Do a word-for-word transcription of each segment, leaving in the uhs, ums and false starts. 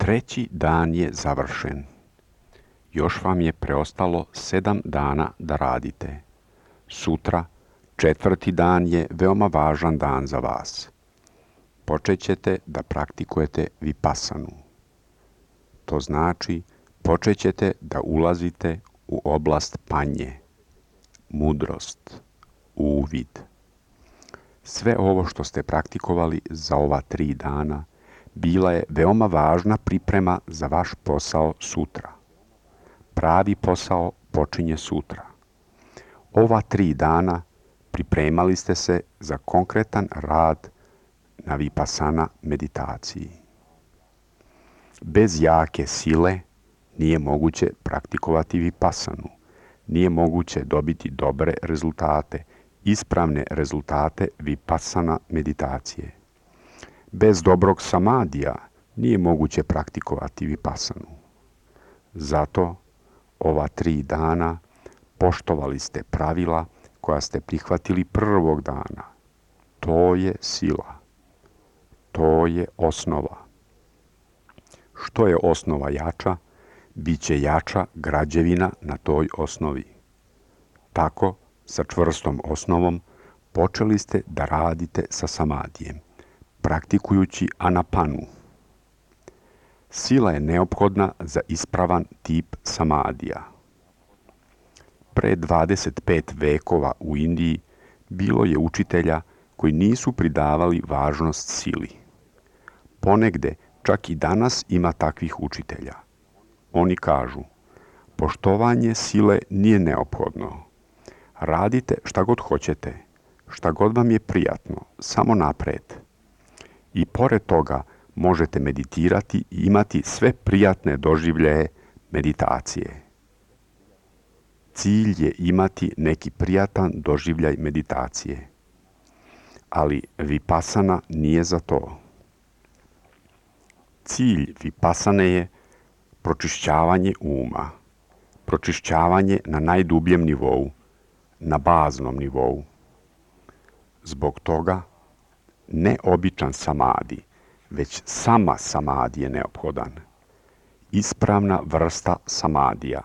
Treći dan je završen. Još vam je preostalo sedam dana da radite. Sutra, četvrti dan je veoma važan dan za vas. Počet ćete da praktikujete vipassanu. To znači počet ćete da ulazite u oblast panje, mudrost, uvid. Sve ovo što ste praktikovali za ova tri dana bila je veoma važna priprema za vaš posao sutra. Pravi posao počinje sutra. Ova tri dana pripremali ste se za konkretan rad na vipassana meditaciji. Bez jake sile nije moguće praktikovati vipassanu. Nije moguće dobiti dobre rezultate, ispravne rezultate vipassana meditacije. Bez dobrog samadija nije moguće praktikovati vipassanu. Zato ova tri dana poštovali ste pravila koja ste prihvatili prvog dana. To je sila. To je osnova. Što je osnova jača, bit će jača građevina na toj osnovi. Tako, sa čvrstom osnovom, počeli ste da radite sa samadijem, praktikujući anapanu. Sila je neophodna za ispravan tip samadija. Pre dvadeset pet vekova u Indiji bilo je učitelja koji nisu pridavali važnost sili. Ponegde čak i danas ima takvih učitelja. Oni kažu, poštovanje sile nije neophodno. Radite šta god hoćete, šta god vam je prijatno, samo napred. I pored toga možete meditirati i imati sve prijatne doživljaje meditacije. Cilj je imati neki prijatan doživljaj meditacije. Ali vipassana nije za to. Cilj vipassane je pročišćavanje uma, pročišćavanje na najdubljem nivou, na baznom nivou. Zbog toga, ne običan samadi, već sama samadi je neophodan. Ispravna vrsta samadija.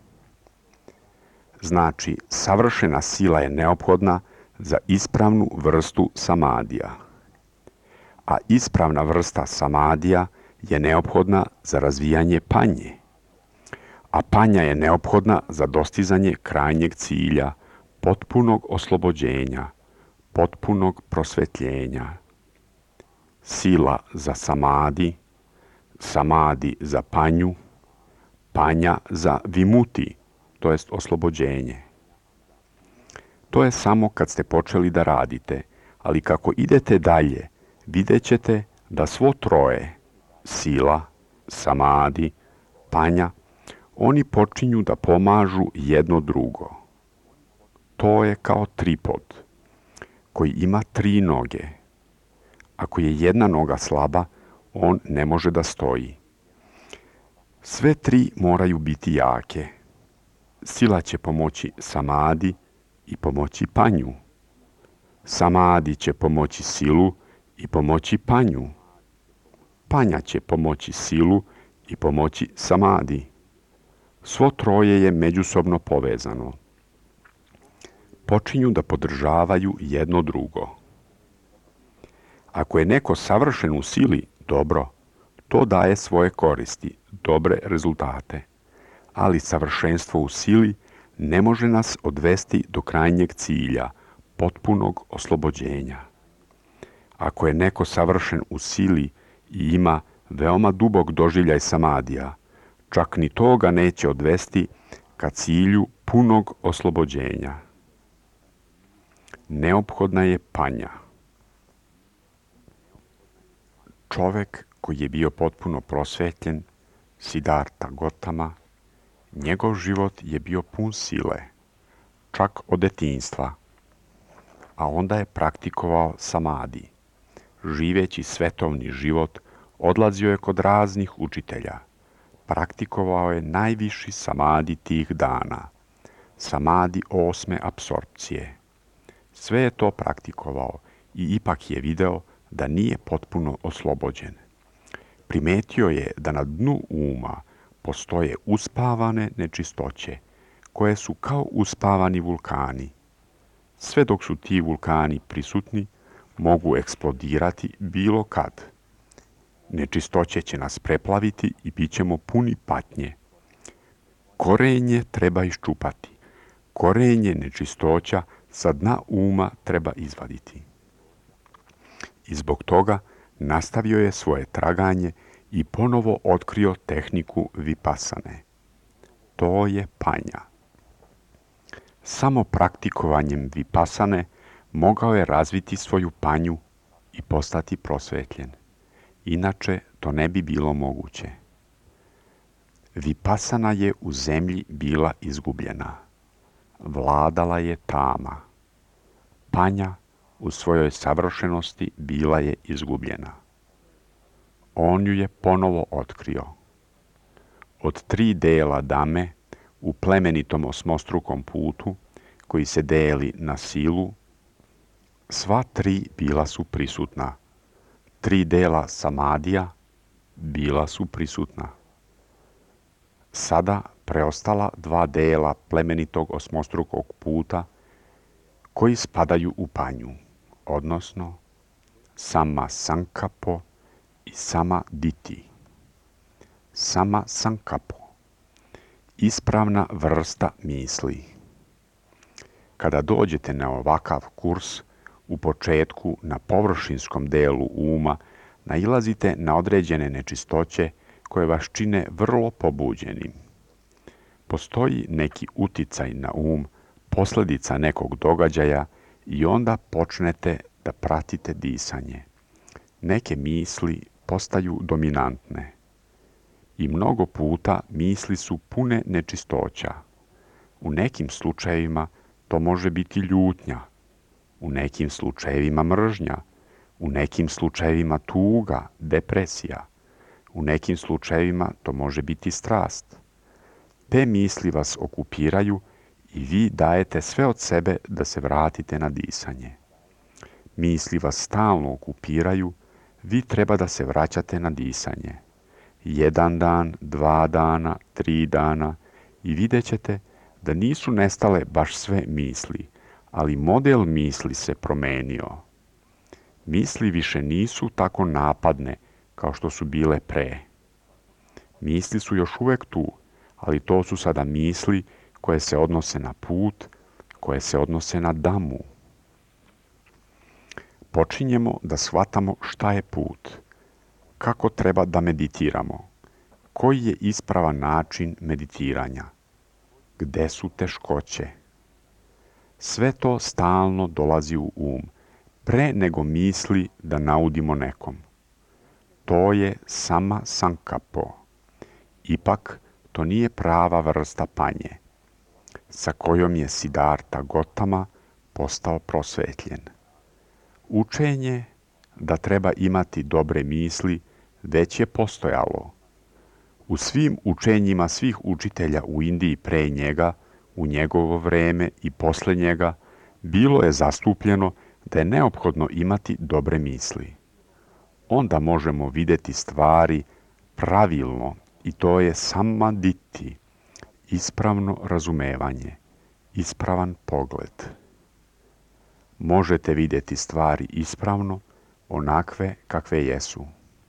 Znači, savršena sila je neophodna za ispravnu vrstu samadija. A ispravna vrsta samadija je neophodna za razvijanje panje. A panja je neophodna za dostizanje krajnjeg cilja, potpunog oslobođenja, potpunog prosvetljenja. Sila za samadi, samadi za panju, panja za vimuti, to jest oslobođenje. To je samo kad ste počeli da radite, ali kako idete dalje, vidjet ćete da svo troje, sila, samadi, panja, oni počinju da pomažu jedno drugo. To je kao tripod, koji ima tri noge. Ako je jedna noga slaba, on ne može da stoji. Sve tri moraju biti jake. Sila će pomoći samadi i pomoći panju. Samadi će pomoći silu i pomoći panju. Panja će pomoći silu i pomoći samadi. Svo troje je međusobno povezano. Počinju da podržavaju jedno drugo. Ako je neko savršen u sili, dobro, to daje svoje koristi, dobre rezultate. Ali savršenstvo u sili ne može nas odvesti do krajnjeg cilja, potpunog oslobođenja. Ako je neko savršen u sili i ima veoma dubok doživljaj samadija, čak ni to ga neće odvesti ka cilju punog oslobođenja. Neophodna je panja. Čovek koji je bio potpuno prosvetljen, Siddhartha Gautama, njegov život je bio pun sile, čak od detinjstva, a onda je praktikovao samadi. Živeći svetovni život, odlazio je kod raznih učitelja. Praktikovao je najviši samadi tih dana, samadi osme apsorpcije. Sve je to praktikovao i ipak je video da nije potpuno oslobođen. primetio je da na dnu uma postoje uspavane nečistoće, koje su kao uspavani vulkani. Sve dok su ti vulkani prisutni, mogu eksplodirati bilo kad. Nečistoće će nas preplaviti i bit ćemo puni patnje. Korenje treba iščupati. Korenje nečistoća sa dna uma treba izvaditi. I zbog toga nastavio je svoje traganje i ponovo otkrio tehniku vipasane. To je panja. Samo praktikovanjem vipasane mogao je razviti svoju panju i postati prosvetljen. Inače, to ne bi bilo moguće. Vipasana je u zemlji bila izgubljena. Vladala je tama. Panja u svojoj savršenosti bila je izgubljena. On ju je ponovo otkrio. Od tri dela dame u plemenitom osmostrukom putu, koji se deli na silu, sva tri bila su prisutna. Tri dela samadija bila su prisutna. Sada preostala dva dela plemenitog osmostrukog puta koji spadaju u panju, odnosno sama sankapo i sama diti. Sama sankapo, ispravna vrsta misli. Kada dođete na ovakav kurs, u početku na površinskom delu uma nailazite na određene nečistoće koje vas čine vrlo pobuđenim. Postoji neki uticaj na um, posljedica nekog događaja i onda počnete da pratite disanje. Neke misli postaju dominantne. I mnogo puta misli su pune nečistoća. U nekim slučajevima to može biti ljutnja, u nekim slučajevima mržnja, u nekim slučajevima tuga, depresija, u nekim slučajevima to može biti strast. Te misli vas okupiraju i vi dajete sve od sebe da se vratite na disanje. Misli vas stalno okupiraju, vi treba da se vraćate na disanje. Jedan dan, dva dana, tri dana i vidjet ćete da nisu nestale baš sve misli, ali model misli se promenio. Misli više nisu tako napadne kao što su bile pre. Misli su još uvek tu, ali to su sada misli koje se odnose na put, koje se odnose na damu. Počinjemo da shvatamo šta je put, kako treba da meditiramo, koji je ispravan način meditiranja, gde su teškoće. Sve to stalno dolazi u um, pre nego misli da naudimo nekom. To je sama sankapo. Ipak, to nije prava vrsta panje, sa kojom je Siddhartha Gautama postao prosvetljen. Učenje da treba imati dobre misli već je postojalo. U svim učenjima svih učitelja u Indiji pre njega, u njegovo vreme i posle njega, bilo je zastupljeno da je neophodno imati dobre misli. Onda možemo vidjeti stvari pravilno i to je samaditi, ispravno razumevanje, ispravan pogled. Možete vidjeti stvari ispravno, onakve kakve jesu.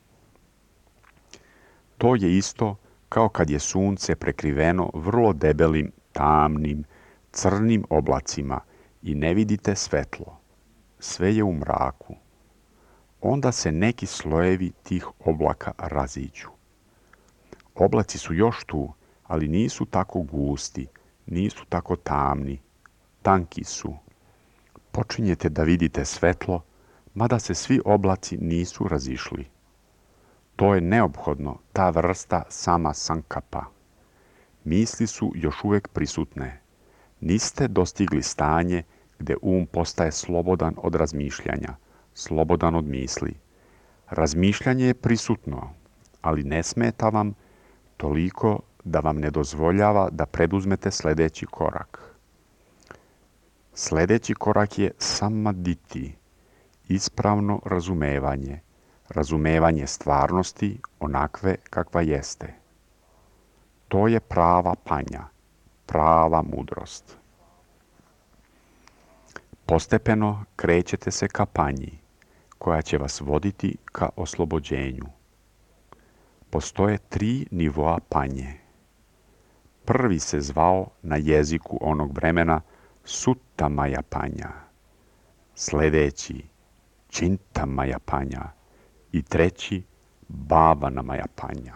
To je isto kao kad je sunce prekriveno vrlo debelim, tamnim, crnim oblacima i ne vidite svetlo. Sve je u mraku. Onda se neki slojevi tih oblaka raziđu. Oblaci su još tu, ali nisu tako gusti, nisu tako tamni, tanki su. Počinjete da vidite svetlo, mada se svi oblaci nisu razišli. To je neophodno, ta vrsta sama sankapa. Misli su još uvek prisutne. Niste dostigli stanje gde um postaje slobodan od razmišljanja, slobodan od misli. Razmišljanje je prisutno, ali ne smeta vam toliko da vam ne dozvoljava da preduzmete sljedeći korak. Sljedeći korak je samaditi, ispravno razumevanje, razumevanje stvarnosti onakve kakva jeste. To je prava panja, prava mudrost. Postepeno krećete se ka panji, koja će vas voditi ka oslobođenju. Postoje tri nivoa panje. Prvi se zvao na jeziku onog vremena Suttamaya panja, sljedeći Čintamaya panja i treći Bhavanamaya panja.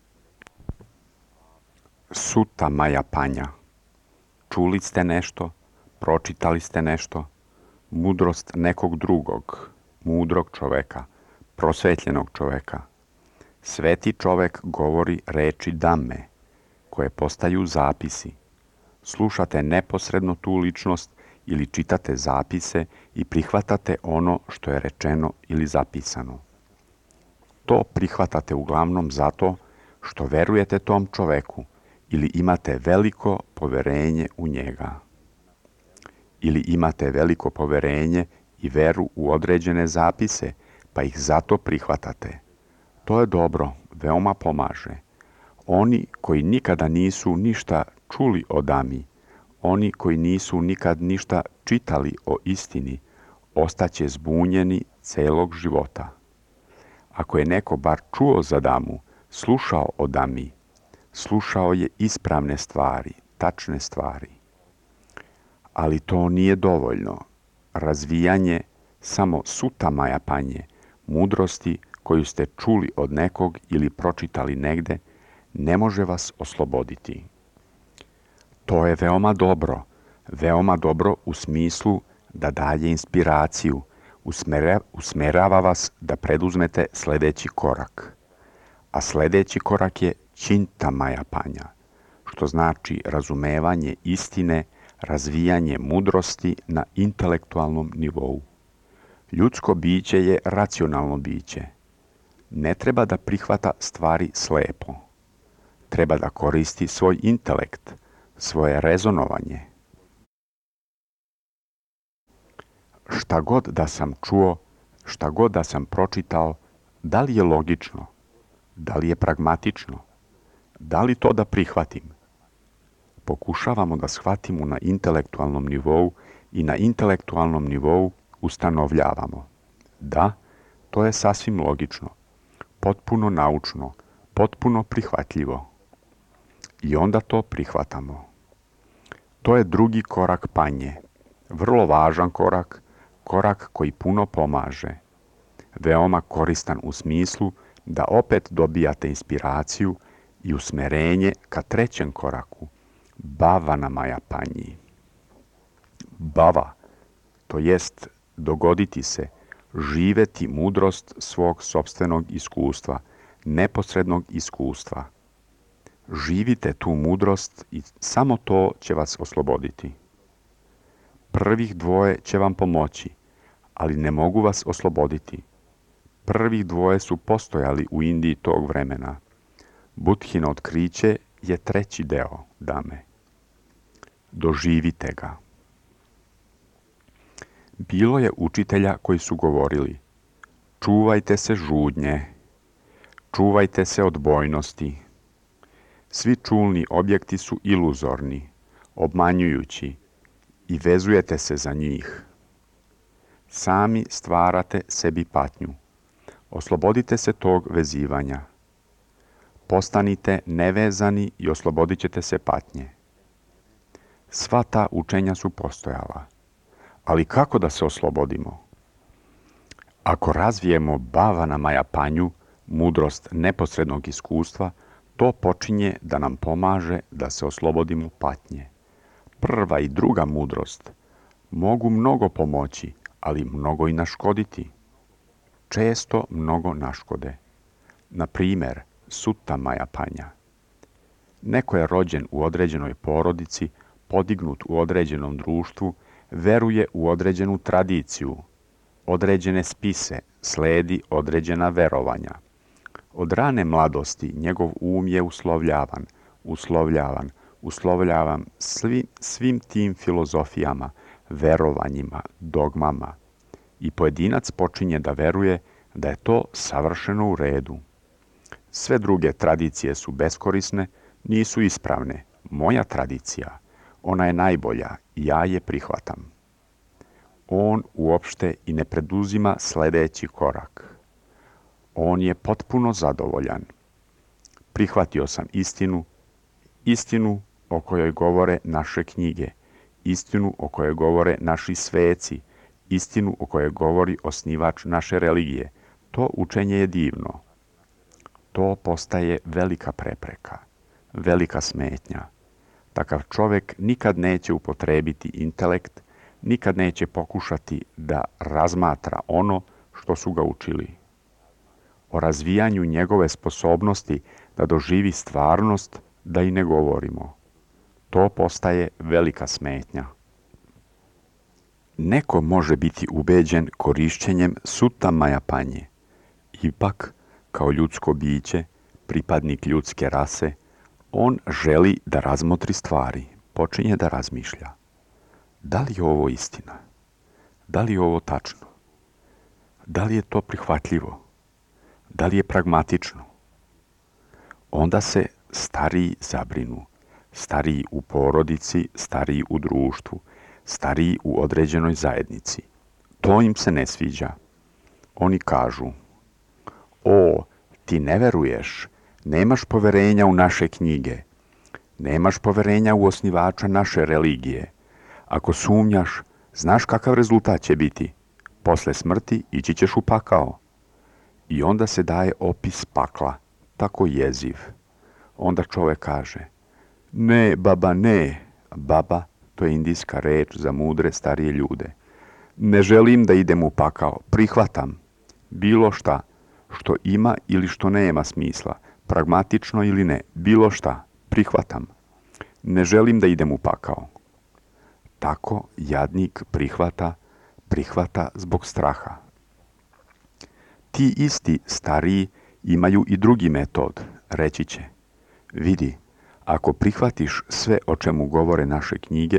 Suttamaya panja. Čuli ste nešto, pročitali ste nešto, mudrost nekog drugog, mudrog čoveka, prosvetljenog čoveka. Sveti čovek govori reči Dhamme, koje postaju zapisi. Slušate neposredno tu ličnost ili čitate zapise i prihvatate ono što je rečeno ili zapisano. To prihvatate uglavnom zato što verujete tom čoveku ili imate veliko poverenje u njega. Ili imate veliko poverenje i veru u određene zapise, pa ih zato prihvatate. To je dobro, veoma pomaže. Oni koji nikada nisu ništa čuli o Dhammi, oni koji nisu nikad ništa čitali o istini, ostaće zbunjeni celog života. Ako je neko bar čuo za Dhammu, slušao o Dhammi, slušao je ispravne stvari, tačne stvari. Ali to nije dovoljno. Razvijanje samo Suttamaya panje, mudrosti koju ste čuli od nekog ili pročitali negde, ne može vas osloboditi. To je veoma dobro, veoma dobro u smislu da daje inspiraciju, usmere, usmerava vas da preduzmete sljedeći korak. A sljedeći korak je Čintamaya panja, što znači razumevanje istine, razvijanje mudrosti na intelektualnom nivou. Ljudsko biće je racionalno biće. Ne treba da prihvata stvari slepo. Treba da koristi svoj intelekt, svoje rezonovanje. Šta god da sam čuo, šta god da sam pročitao, da li je logično, da li je pragmatično, da li to da prihvatim? Pokušavamo da shvatimo na intelektualnom nivou i na intelektualnom nivou ustanovljavamo. Da, to je sasvim logično, potpuno naučno, potpuno prihvatljivo. I onda to prihvatamo. To je drugi korak panje. Vrlo važan korak, korak koji puno pomaže. Veoma koristan u smislu da opet dobijate inspiraciju i usmerenje ka trećem koraku, Bhavanamaya panji. Bhava, to jest dogoditi se, živeti mudrost svog sopstvenog iskustva, neposrednog iskustva. Živite tu mudrost i samo to će vas osloboditi. Prvih dvoje će vam pomoći, ali ne mogu vas osloboditi. Prvih dvoje su postojali u Indiji tog vremena. Budhino otkriće je treći deo Dhamme. Doživite ga. Bilo je učitelja koji su govorili: čuvajte se žudnje, čuvajte se odbojnosti. Svi čulni objekti su iluzorni, obmanjujući i vezujete se za njih. Sami stvarate sebi patnju. Oslobodite se tog vezivanja. Postanite nevezani i oslobodit ćete se patnje. Sva ta učenja su postojala. Ali kako da se oslobodimo? Ako razvijemo Bhavanamaya panju, mudrost neposrednog iskustva, to počinje da nam pomaže da se oslobodimo patnje. Prva i druga mudrost mogu mnogo pomoći, ali mnogo i naškoditi. Često mnogo naškode. Na primjer, Suttamaya panja. Neko je rođen u određenoj porodici, podignut u određenom društvu, veruje u određenu tradiciju, određene spise, sledi određena verovanja. Od rane mladosti njegov um je uslovljavan, uslovljavan, uslovljavan svi, svim tim filozofijama, verovanjima, dogmama. I pojedinac počinje da veruje da je to savršeno u redu. Sve druge tradicije su beskorisne, nisu ispravne. Moja tradicija, ona je najbolja i ja je prihvatam. On uopšte i ne preduzima sljedeći korak. On je potpuno zadovoljan. Prihvatio sam istinu, istinu o kojoj govore naše knjige, istinu o kojoj govore naši sveci, istinu o kojoj govori osnivač naše religije. To učenje je divno. To postaje velika prepreka, velika smetnja. Takav čovjek nikad neće upotrebiti intelekt, nikad neće pokušati da razmatra ono što su ga učili. O razvijanju njegove sposobnosti da doživi stvarnost, da i ne govorimo. To postaje velika smetnja. Neko može biti ubeđen korišćenjem sutta majapanje. Ipak, kao ljudsko biće, pripadnik ljudske rase, on želi da razmotri stvari, počinje da razmišlja. Da li je ovo istina? Da li je ovo tačno? Da li je to prihvatljivo? Da li je pragmatično? Onda se stariji zabrinu, stariji u porodici, stariji u društvu, stariji u određenoj zajednici. To im se ne sviđa. Oni kažu: o, ti ne veruješ, nemaš poverenja u naše knjige, nemaš poverenja u osnivača naše religije. Ako sumnjaš, znaš kakav rezultat će biti. Posle smrti ići ćeš u pakao. I onda se daje opis pakla, tako jeziv. Onda čovjek kaže: ne, baba, ne. Baba, to je indijska reč za mudre starije ljude. Ne želim da idem u pakao, prihvatam bilo šta, što ima ili što nema smisla, pragmatično ili ne, bilo šta, prihvatam. Ne želim da idem u pakao. Tako jadnik prihvata, prihvata zbog straha. Ti isti stariji imaju i drugi metod, reći će: vidi, ako prihvatiš sve o čemu govore naše knjige,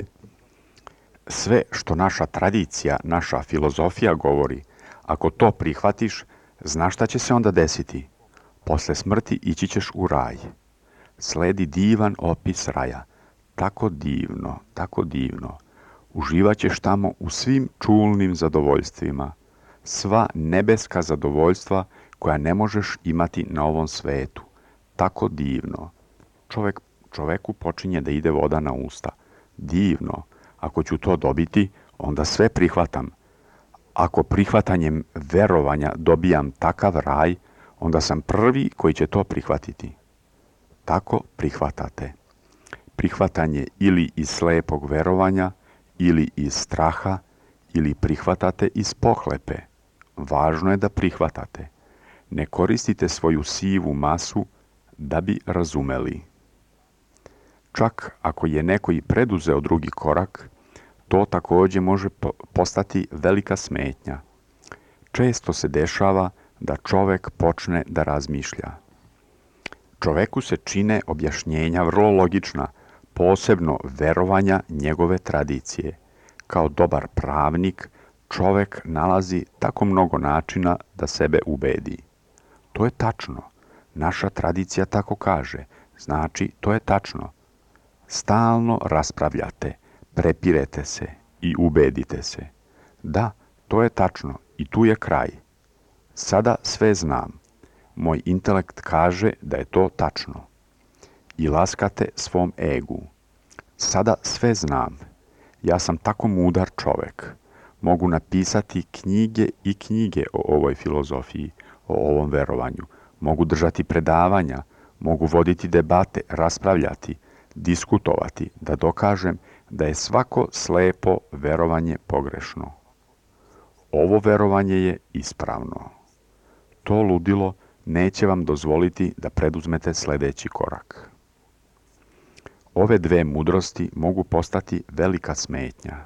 sve što naša tradicija, naša filozofija govori, ako to prihvatiš, znaš šta će se onda desiti? Posle smrti ići ćeš u raj. Sledi divan opis raja. Tako divno, tako divno. Uživat ćeš tamo u svim čulnim zadovoljstvima. Sva nebeska zadovoljstva koja ne možeš imati na ovom svetu. Tako divno. Čovjek, čovjeku počinje da ide voda na usta. Divno. Ako ću to dobiti, onda sve prihvatam. Ako prihvatanjem verovanja dobijam takav raj, onda sam prvi koji će to prihvatiti. Tako prihvatate. Prihvatanje ili iz slepog verovanja, ili iz straha, ili prihvatate iz pohlepe. Važno je da prihvatate. Ne koristite svoju sivu masu da bi razumeli. Čak ako je neko i preduzeo drugi korak, to također može postati velika smetnja. Često se dešava da čovjek počne da razmišlja. Čovjeku se čine objašnjenja vrlo logična, posebno verovanja njegove tradicije. Kao dobar pravnik, čovjek nalazi tako mnogo načina da sebe ubedi. To je tačno. Naša tradicija tako kaže. Znači, to je tačno. Stalno raspravljate, prepirete se i ubedite se. Da, to je tačno i tu je kraj. Sada sve znam. Moj intelekt kaže da je to tačno. I laskate svom egu. Sada sve znam. Ja sam tako mudar čovjek. Mogu napisati knjige i knjige o ovoj filozofiji, o ovom verovanju. Mogu držati predavanja, mogu voditi debate, raspravljati, diskutovati, da dokažem da je svako slepo verovanje pogrešno. Ovo verovanje je ispravno. To ludilo neće vam dozvoliti da preduzmete sljedeći korak. Ove dve mudrosti mogu postati velika smetnja.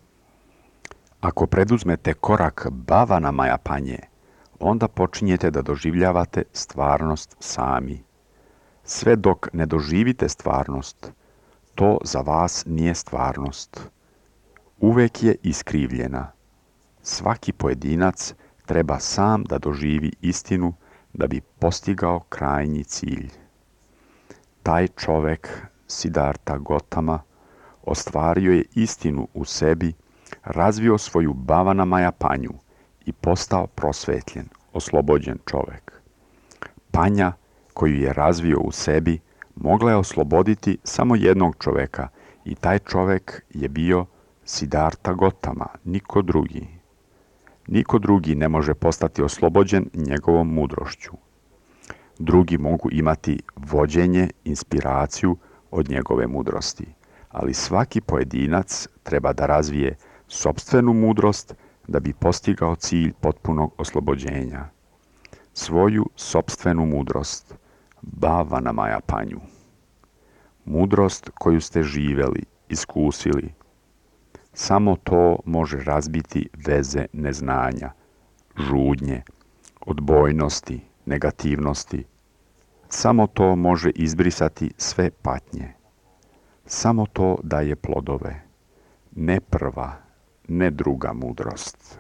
Ako preduzmete korak bavana majapanje, onda počinjete da doživljavate stvarnost sami. Sve dok ne doživite stvarnost, to za vas nije stvarnost. Uvek je iskrivljena. Svaki pojedinac treba sam da doživi istinu da bi postigao krajnji cilj. Taj čovek, Siddhartha Gautama, ostvario je istinu u sebi, razvio svoju Bhavanamaya panju i postao prosvetljen, oslobođen čovek. Panja koju je razvio u sebi mogla je osloboditi samo jednog čoveka i taj čovek je bio Siddhartha Gautama, niko drugi. Niko drugi ne može postati oslobođen njegovom mudrošću. Drugi mogu imati vođenje, inspiraciju od njegove mudrosti, ali svaki pojedinac treba da razvije sopstvenu mudrost da bi postigao cilj potpunog oslobođenja. Svoju sopstvenu mudrost, Bhavanamaya panju. Mudrost koju ste živeli, iskusili. Samo to može razbiti veze neznanja, žudnje, odbojnosti, negativnosti. Samo to može izbrisati sve patnje. Samo to daje plodove. Ne prva, ne druga mudrost.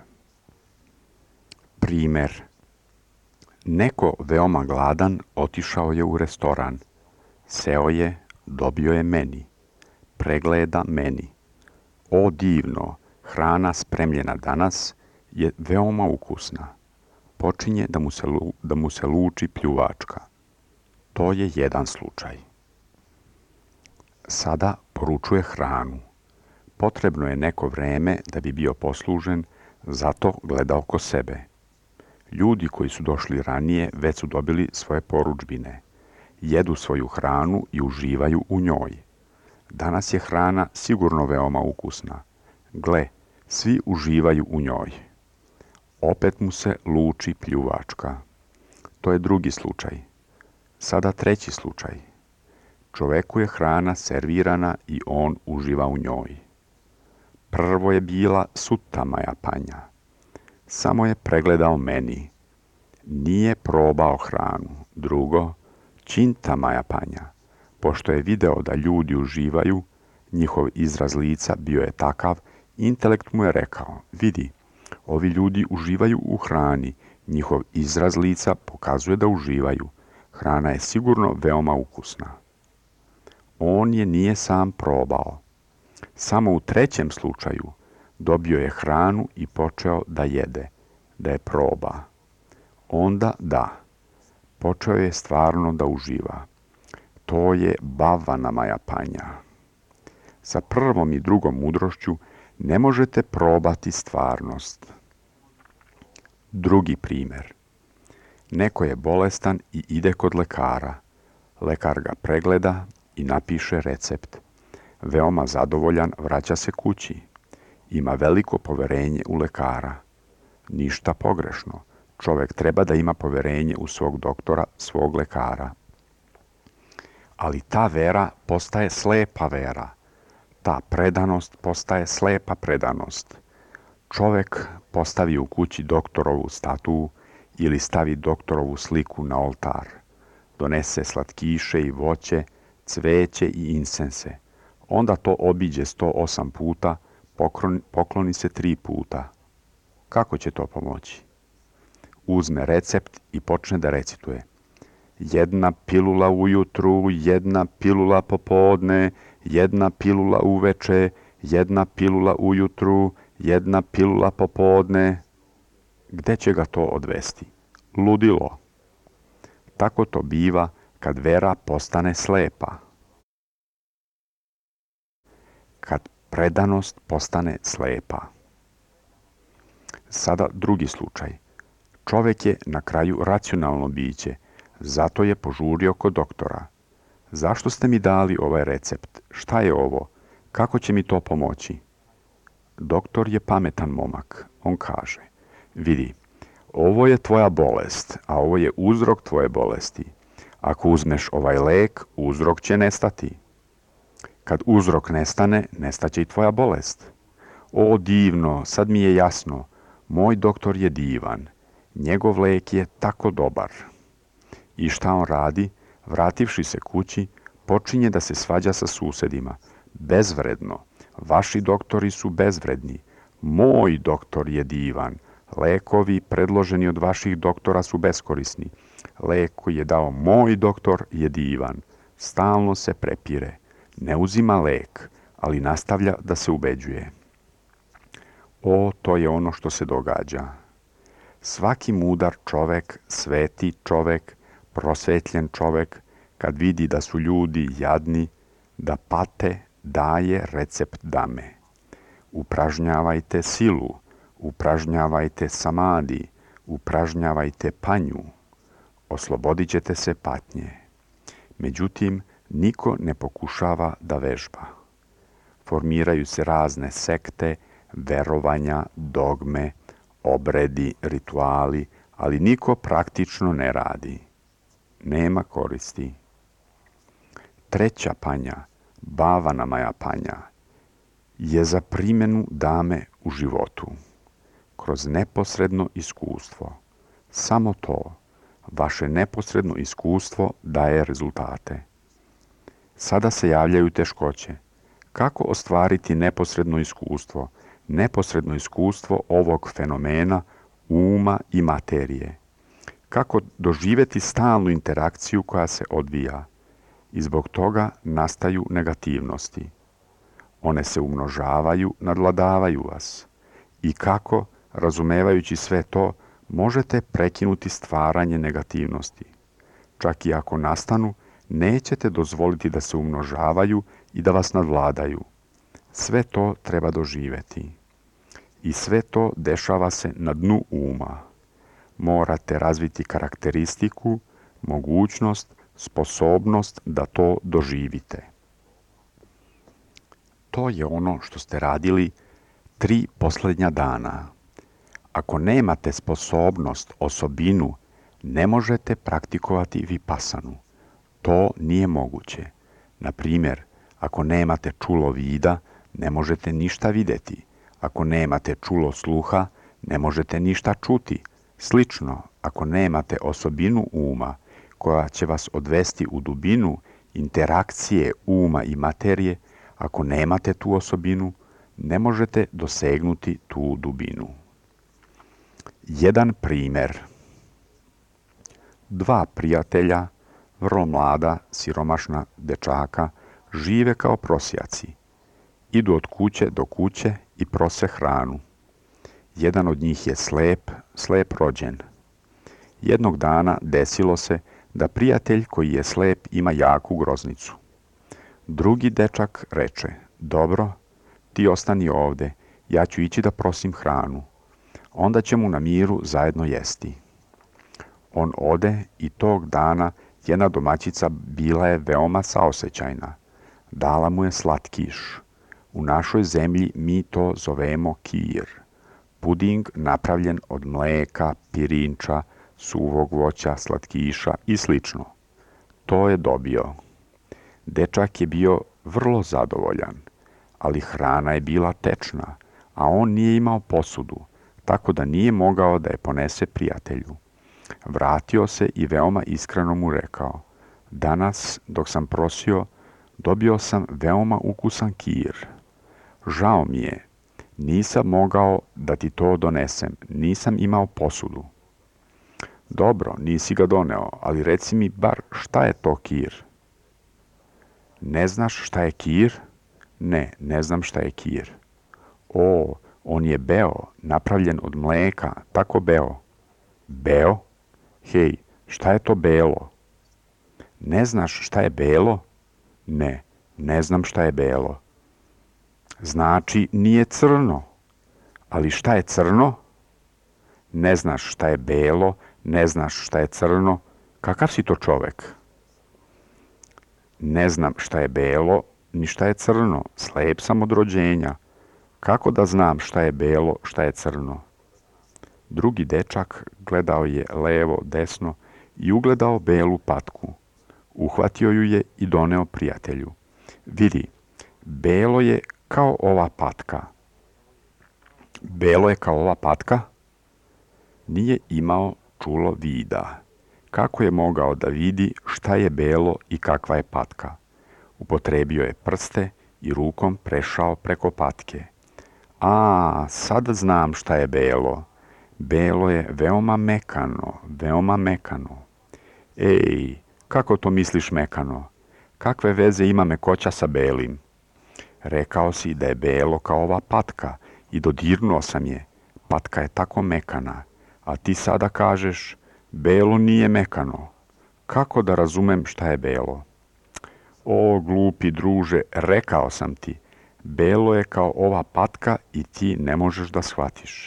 Primer. Neko veoma gladan otišao je u restoran. Seo je, dobio je meni. Pregleda meni. O divno, hrana spremljena danas je veoma ukusna. Počinje da mu se, da mu se luči pljuvačka. To je jedan slučaj. Sada poručuje hranu. Potrebno je neko vreme da bi bio poslužen, zato gleda oko sebe. Ljudi koji su došli ranije već su dobili svoje porudžbine. Jedu svoju hranu i uživaju u njoj. Danas je hrana sigurno veoma ukusna. Gle, svi uživaju u njoj. Opet mu se luči pljuvačka. To je drugi slučaj. Sada treći slučaj. Čoveku je hrana servirana i on uživa u njoj. Prvo je bila Suttamaya panja. Samo je pregledao meni. Nije probao hranu. Drugo, Čintamaya panja. Pošto je video da ljudi uživaju, njihov izraz lica bio je takav, intelekt mu je rekao, vidi, ovi ljudi uživaju u hrani, njihov izraz lica pokazuje da uživaju. Hrana je sigurno veoma ukusna. On je nije sam probao. Samo u trećem slučaju dobio je hranu i počeo da jede, da je proba. Onda da, počeo je stvarno da uživa. To je Bhavanamaya panja. Sa prvom i drugom mudrošću ne možete probati stvarnost. Drugi primjer. Neko je bolestan i ide kod lekara. Lekar ga pregleda i napiše recept. Veoma zadovoljan vraća se kući. Ima veliko poverenje u lekara. Ništa pogrešno. Čovjek treba da ima poverenje u svog doktora, svog lekara. Ali ta vera postaje slepa vera. Ta predanost postaje slepa predanost. Čovjek postavi u kući doktorovu statu ili stavi doktorovu sliku na oltar. Donese slatkiše i voće, cveće i insense. Onda to obiđe sto osam puta, pokloni, pokloni se tri puta. Kako će to pomoći? Uzme recept i počne da recituje. Jedna pilula ujutru, jedna pilula popodne, jedna pilula uveče, jedna pilula ujutru, jedna pilula popodne. Gde će ga to odvesti? Ludilo. Tako to biva kad vera postane slepa. Kad predanost postane slepa. Sada drugi slučaj. Čovjek je na kraju racionalno biće, zato je požurio kod doktora. Zašto ste mi dali ovaj recept? Šta je ovo? Kako će mi to pomoći? Doktor je pametan momak. On kaže, vidi, ovo je tvoja bolest, a ovo je uzrok tvoje bolesti. Ako uzmeš ovaj lek, uzrok će nestati. Kad uzrok nestane, nestaće i tvoja bolest. O divno, sad mi je jasno, moj doktor je divan. Njegov lek je tako dobar. I šta on radi? Vrativši se kući, počinje da se svađa sa susedima. Bezvredno. Vaši doktori su bezvredni. Moj doktor je divan. Lekovi predloženi od vaših doktora su beskorisni. Lek koji je dao moj doktor je divan. Stalno se prepire. Ne uzima lek, ali nastavlja da se ubeđuje. O, to je ono što se događa. Svaki mudar čovek, sveti čovek, prosvetljen čovek, kad vidi da su ljudi jadni, da pate, daje recept dame. Upražnjavajte silu, upražnjavajte samadi, upražnjavajte panju. Oslobodit ćete se patnje. Međutim, niko ne pokušava da vežba. Formiraju se razne sekte, verovanja, dogme, obredi, rituali, ali niko praktično ne radi. Nema koristi. Treća panja, bavana maja panja, je za primjenu dame u životu. Kroz neposredno iskustvo. Samo to, vaše neposredno iskustvo daje rezultate. Sada se javljaju teškoće. Kako ostvariti neposredno iskustvo? Neposredno iskustvo ovog fenomena uma i materije. Kako doživjeti stalnu interakciju koja se odvija i zbog toga nastaju negativnosti. One se umnožavaju, nadvladavaju vas. I kako, razumevajući sve to, možete prekinuti stvaranje negativnosti. Čak i ako nastanu, nećete dozvoliti da se umnožavaju i da vas nadvladaju. Sve to treba doživjeti. I sve to dešava se na dnu uma. Morate razviti karakteristiku, mogućnost, sposobnost da to doživite. To je ono što ste radili tri posljednja dana. Ako nemate sposobnost, osobinu, ne možete praktikovati vipasanu. To nije moguće. Na primjer, ako nemate čulo vida, ne možete ništa vidjeti. Ako nemate čulo sluha, ne možete ništa čuti. Slično, ako nemate osobinu uma koja će vas odvesti u dubinu interakcije uma i materije, ako nemate tu osobinu, ne možete dosegnuti tu dubinu. Jedan primjer. Dva prijatelja, vrlo mlada, siromašna dečaka, žive kao prosjaci. Idu od kuće do kuće i prose hranu. Jedan od njih je slep, slep rođen. Jednog dana desilo se da prijatelj koji je slep ima jaku groznicu. Drugi dečak reče, dobro, ti ostani ovde, ja ću ići da prosim hranu. Onda ćemo na miru zajedno jesti. On ode i tog dana jedna domaćica bila je veoma saosećajna. Dala mu je slatkiš. U našoj zemlji mi to zovemo kir. Puding napravljen od mleka, pirinča, suvog voća, slatkiša i slično. To je dobio. Dečak je bio vrlo zadovoljan, ali hrana je bila tečna, a on nije imao posudu, tako da nije mogao da je ponese prijatelju. Vratio se i veoma iskreno mu rekao, danas, dok sam prosio, dobio sam veoma ukusan kir. Žao mi je, nisam mogao da ti to donesem, nisam imao posudu. Dobro, nisi ga doneo, ali reci mi bar šta je to kir? Ne znaš šta je kir? Ne, ne znam šta je kir. O, on je beo, napravljen od mleka, tako beo. Beo? Hej, šta je to belo? Ne znaš šta je belo? Ne, ne znam šta je belo. Znači, nije crno. Ali šta je crno? Ne znaš šta je belo, ne znaš šta je crno. Kakav si to čovek? Ne znam šta je belo, ni šta je crno. Slep sam od rođenja. Kako da znam šta je belo, šta je crno? Drugi dečak gledao je levo, desno i ugledao belu patku. Uhvatio ju je i doneo prijatelju. Vidi, belo je kao ova patka. Belo je kao ova patka? Nije imao čulo vida. Kako je mogao da vidi šta je belo i kakva je patka? Upotrebio je prste i rukom prešao preko patke. A, sad znam šta je belo. Belo je veoma mekano, veoma mekano. Ej, kako to misliš mekano? Kakve veze ima mekoća sa belim? Rekao si da je belo kao ova patka i dodirnuo sam je. Patka je tako mekana, a ti sada kažeš belo nije mekano. Kako da razumem šta je belo? O, glupi druže, rekao sam ti, belo je kao ova patka i ti ne možeš da shvatiš.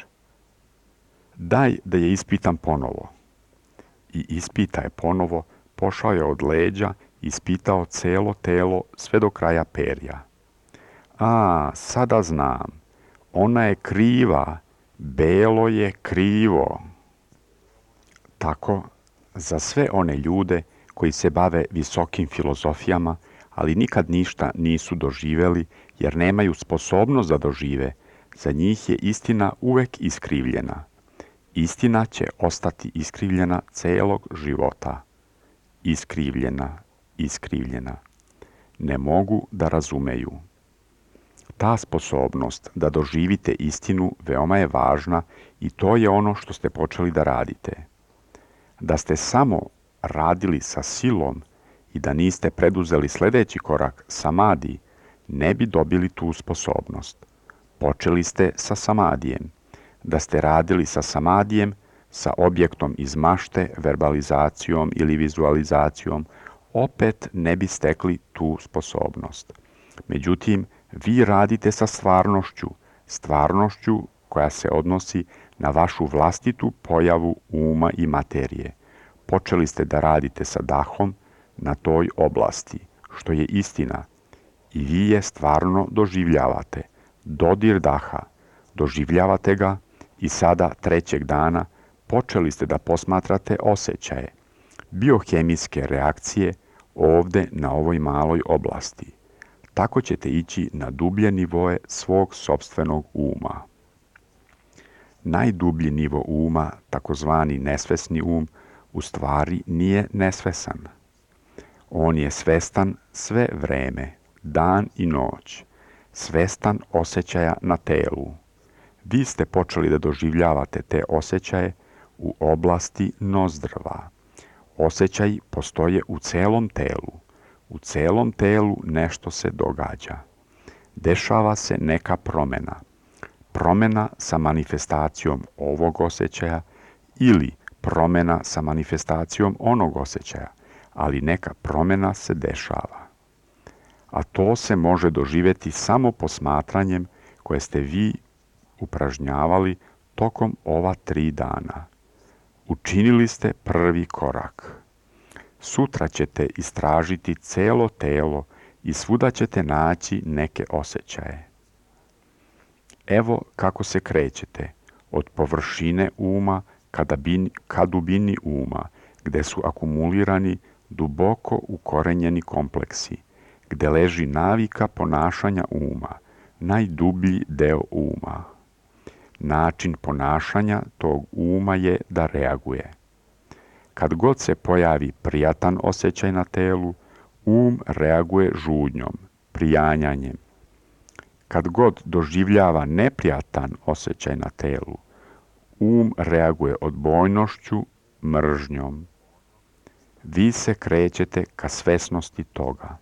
Daj da je ispitam ponovo. I ispita je ponovo, pošao je od leđa, ispitao celo telo sve do kraja perja. A, sada znam, ona je kriva, belo je krivo. Tako, za sve one ljude koji se bave visokim filozofijama, ali nikad ništa nisu doživjeli jer nemaju sposobnost da dožive, za njih je istina uvek iskrivljena. Istina će ostati iskrivljena celog života. Iskrivljena, iskrivljena. Ne mogu da razumeju. Ta sposobnost da doživite istinu veoma je važna i to je ono što ste počeli da radite. Da ste samo radili sa silom i da niste preduzeli sljedeći korak samadi, ne bi dobili tu sposobnost. Počeli ste sa samadijem. Da ste radili sa samadijem, sa objektom iz mašte, verbalizacijom ili vizualizacijom, opet ne bi stekli tu sposobnost. Međutim, vi radite sa stvarnošću, stvarnošću koja se odnosi na vašu vlastitu pojavu uma i materije. Počeli ste da radite sa dahom na toj oblasti, što je istina. I vi je stvarno doživljavate. Dodir daha. Doživljavate ga i sada trećeg dana počeli ste da posmatrate osjećaje, biohemijske reakcije ovde na ovoj maloj oblasti. Tako ćete ići na dublje nivoe svog sopstvenog uma. Najdublji nivo uma, takozvani nesvesni um, u stvari nije nesvesan. On je svestan sve vreme, dan i noć, svestan osjećaja na telu. Vi ste počeli da doživljavate te osjećaje u oblasti nozdrva. Osjećaji postoje u celom telu. U celom telu nešto se događa. Dešava se neka promjena. Promjena sa manifestacijom ovog osjećaja ili promjena sa manifestacijom onog osjećaja, ali neka promjena se dešava. A to se može doživjeti samo posmatranjem koje ste vi upražnjavali tokom ova tri dana. Učinili ste prvi korak. Sutra ćete istražiti celo telo i svuda ćete naći neke osjećaje. Evo kako se krećete od površine uma ka, dabini, ka dubini uma, gde su akumulirani duboko ukorenjeni kompleksi, gde leži navika ponašanja uma, najdublji deo uma. Način ponašanja tog uma je da reaguje. Kad god se pojavi prijatan osjećaj na telu, um reaguje žudnjom, prijanjanjem. Kad god doživljava neprijatan osjećaj na telu, um reaguje odbojnošću, mržnjom. Vi se krećete ka svesnosti toga.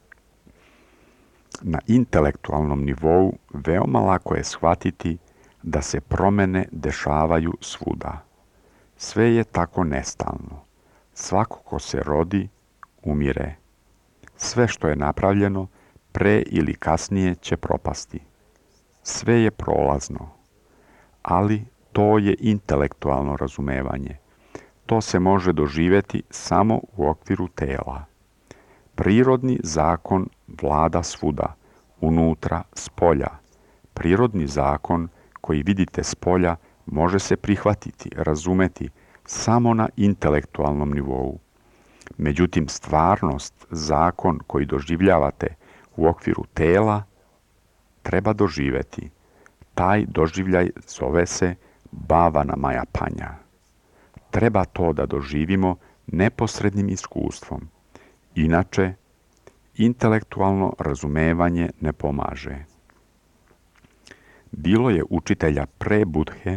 Na intelektualnom nivou veoma lako je shvatiti da se promjene dešavaju svuda. Sve je tako nestalno. Svako ko se rodi, umire. Sve što je napravljeno, pre ili kasnije će propasti. Sve je prolazno. Ali to je intelektualno razumevanje. To se može doživjeti samo u okviru tela. Prirodni zakon vlada svuda, unutra, spolja. Prirodni zakon koji vidite spolja može se prihvatiti, razumeti samo na intelektualnom nivou. Međutim, stvarnost, zakon koji doživljavate u okviru tela, treba doživjeti. Taj doživljaj zove se bhavana maya panja. Treba to da doživimo neposrednim iskustvom. Inače, intelektualno razumevanje ne pomaže. Bilo je učitelja pre Budhe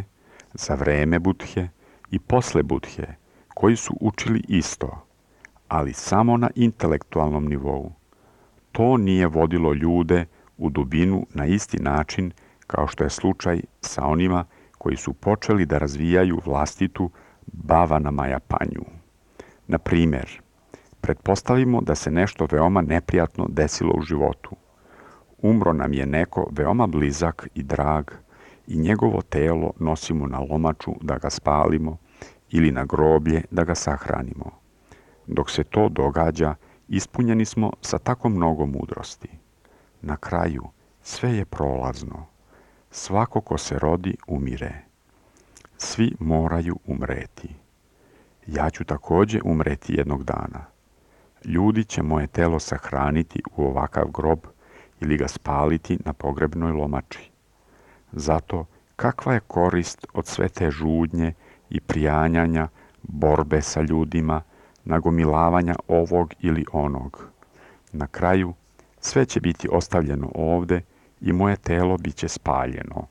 za vreme Budhe i posle Budhe, koji su učili isto, ali samo na intelektualnom nivou. To nije vodilo ljude u dubinu na isti način kao što je slučaj sa onima koji su počeli da razvijaju vlastitu Bhavanamaya panju. Na primjer, pretpostavimo da se nešto veoma neprijatno desilo u životu. Umro nam je neko veoma blizak i drag i njegovo telo nosimo na lomaču da ga spalimo ili na groblje da ga sahranimo. Dok se to događa, ispunjeni smo sa tako mnogo mudrosti. Na kraju, sve je prolazno. Svako ko se rodi, umire. Svi moraju umreti. Ja ću također umreti jednog dana. Ljudi će moje telo sahraniti u ovakav grob ili ga spaliti na pogrebnoj lomači. Zato, kakva je korist od sve te žudnje i prijanjanja, borbe sa ljudima, nagomilavanja ovog ili onog? Na kraju, sve će biti ostavljeno ovde i moje telo bit će spaljeno.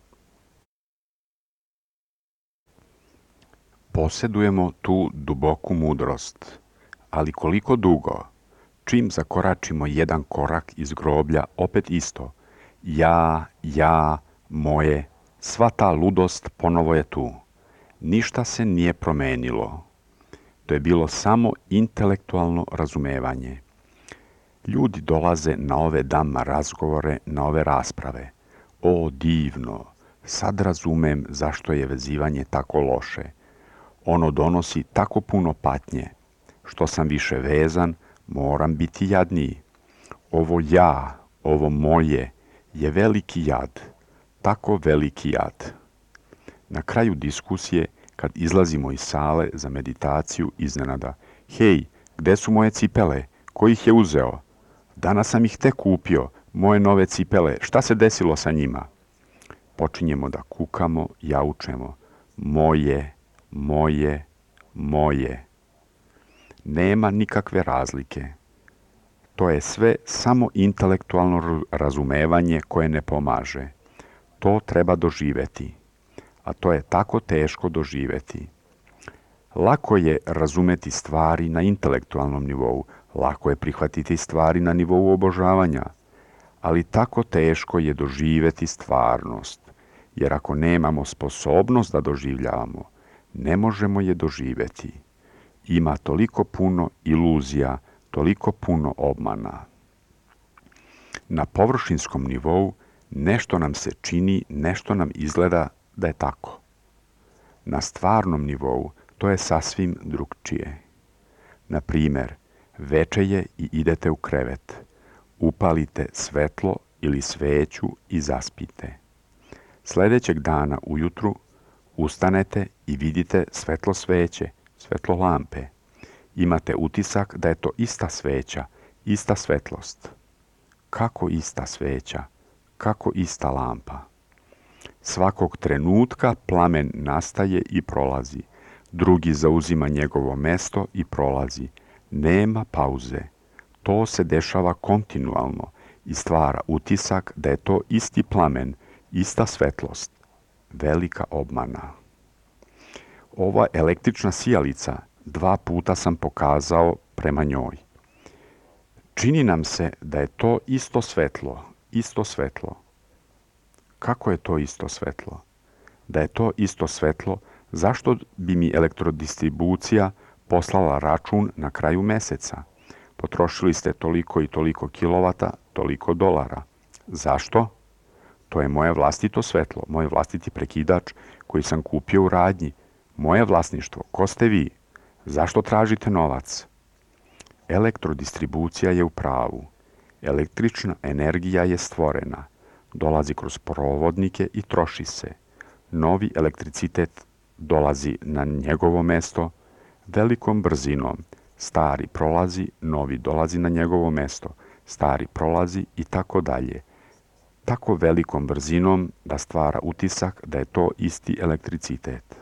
Posjedujemo tu duboku mudrost, ali koliko dugo? Čim zakoračimo jedan korak iz groblja, opet isto. Ja, ja, moje, sva ta ludost ponovo je tu. Ništa se nije promenilo. To je bilo samo intelektualno razumevanje. Ljudi dolaze na ove dhamma razgovore, na ove rasprave. O, divno, sad razumem zašto je vezivanje tako loše. Ono donosi tako puno patnje. Što sam više vezan, moram biti jadniji. Ovo ja, ovo moje, je veliki jad. Tako veliki jad. Na kraju diskusije, kad izlazimo iz sale za meditaciju, iznenada. Hej, gde su moje cipele? Ko ih je uzeo? Danas sam ih tek kupio, moje nove cipele. Šta se desilo sa njima? Počinjemo da kukamo, jaučemo. Moje, moje, moje. Nema nikakve razlike. To je sve samo intelektualno razumevanje koje ne pomaže. To treba doživeti. A to je tako teško doživeti. Lako je razumeti stvari na intelektualnom nivou, lako je prihvatiti stvari na nivou obožavanja, ali tako teško je doživeti stvarnost, jer ako nemamo sposobnost da doživljavamo, ne možemo je doživeti. Ima toliko puno iluzija, toliko puno obmana. Na površinskom nivou nešto nam se čini, nešto nam izgleda da je tako. Na stvarnom nivou to je sasvim drugčije. Na primjer, veče je i idete u krevet. Upalite svetlo ili sveću i zaspite. Sljedećeg dana ujutru ustanete i vidite svetlo sveće, svetlo lampe. Imate utisak da je to ista sveća, ista svetlost. Kako ista sveća? Kako ista lampa? Svakog trenutka plamen nastaje i prolazi. Drugi zauzima njegovo mesto i prolazi. Nema pauze. To se dešava kontinualno i stvara utisak da je to isti plamen, ista svetlost. Velika obmana. Ova električna sijalica dva puta sam pokazao prema njoj. Čini nam se da je to isto svetlo, isto svetlo. Kako je to isto svetlo? Da je to isto svetlo, zašto bi mi elektrodistribucija poslala račun na kraju meseca? Potrošili ste toliko i toliko kilovata, toliko dolara. Zašto? To je moje vlastito svetlo, moj vlastiti prekidač koji sam kupio u radnji. Moje vlasništvo. Ko ste vi? Zašto tražite novac? Elektrodistribucija je u pravu. Električna energija je stvorena. Dolazi kroz provodnike i troši se. Novi elektricitet dolazi na njegovo mesto velikom brzinom. Stari prolazi, novi dolazi na njegovo mesto. Stari prolazi i tako dalje. Tako velikom brzinom da stvara utisak da je to isti elektricitet.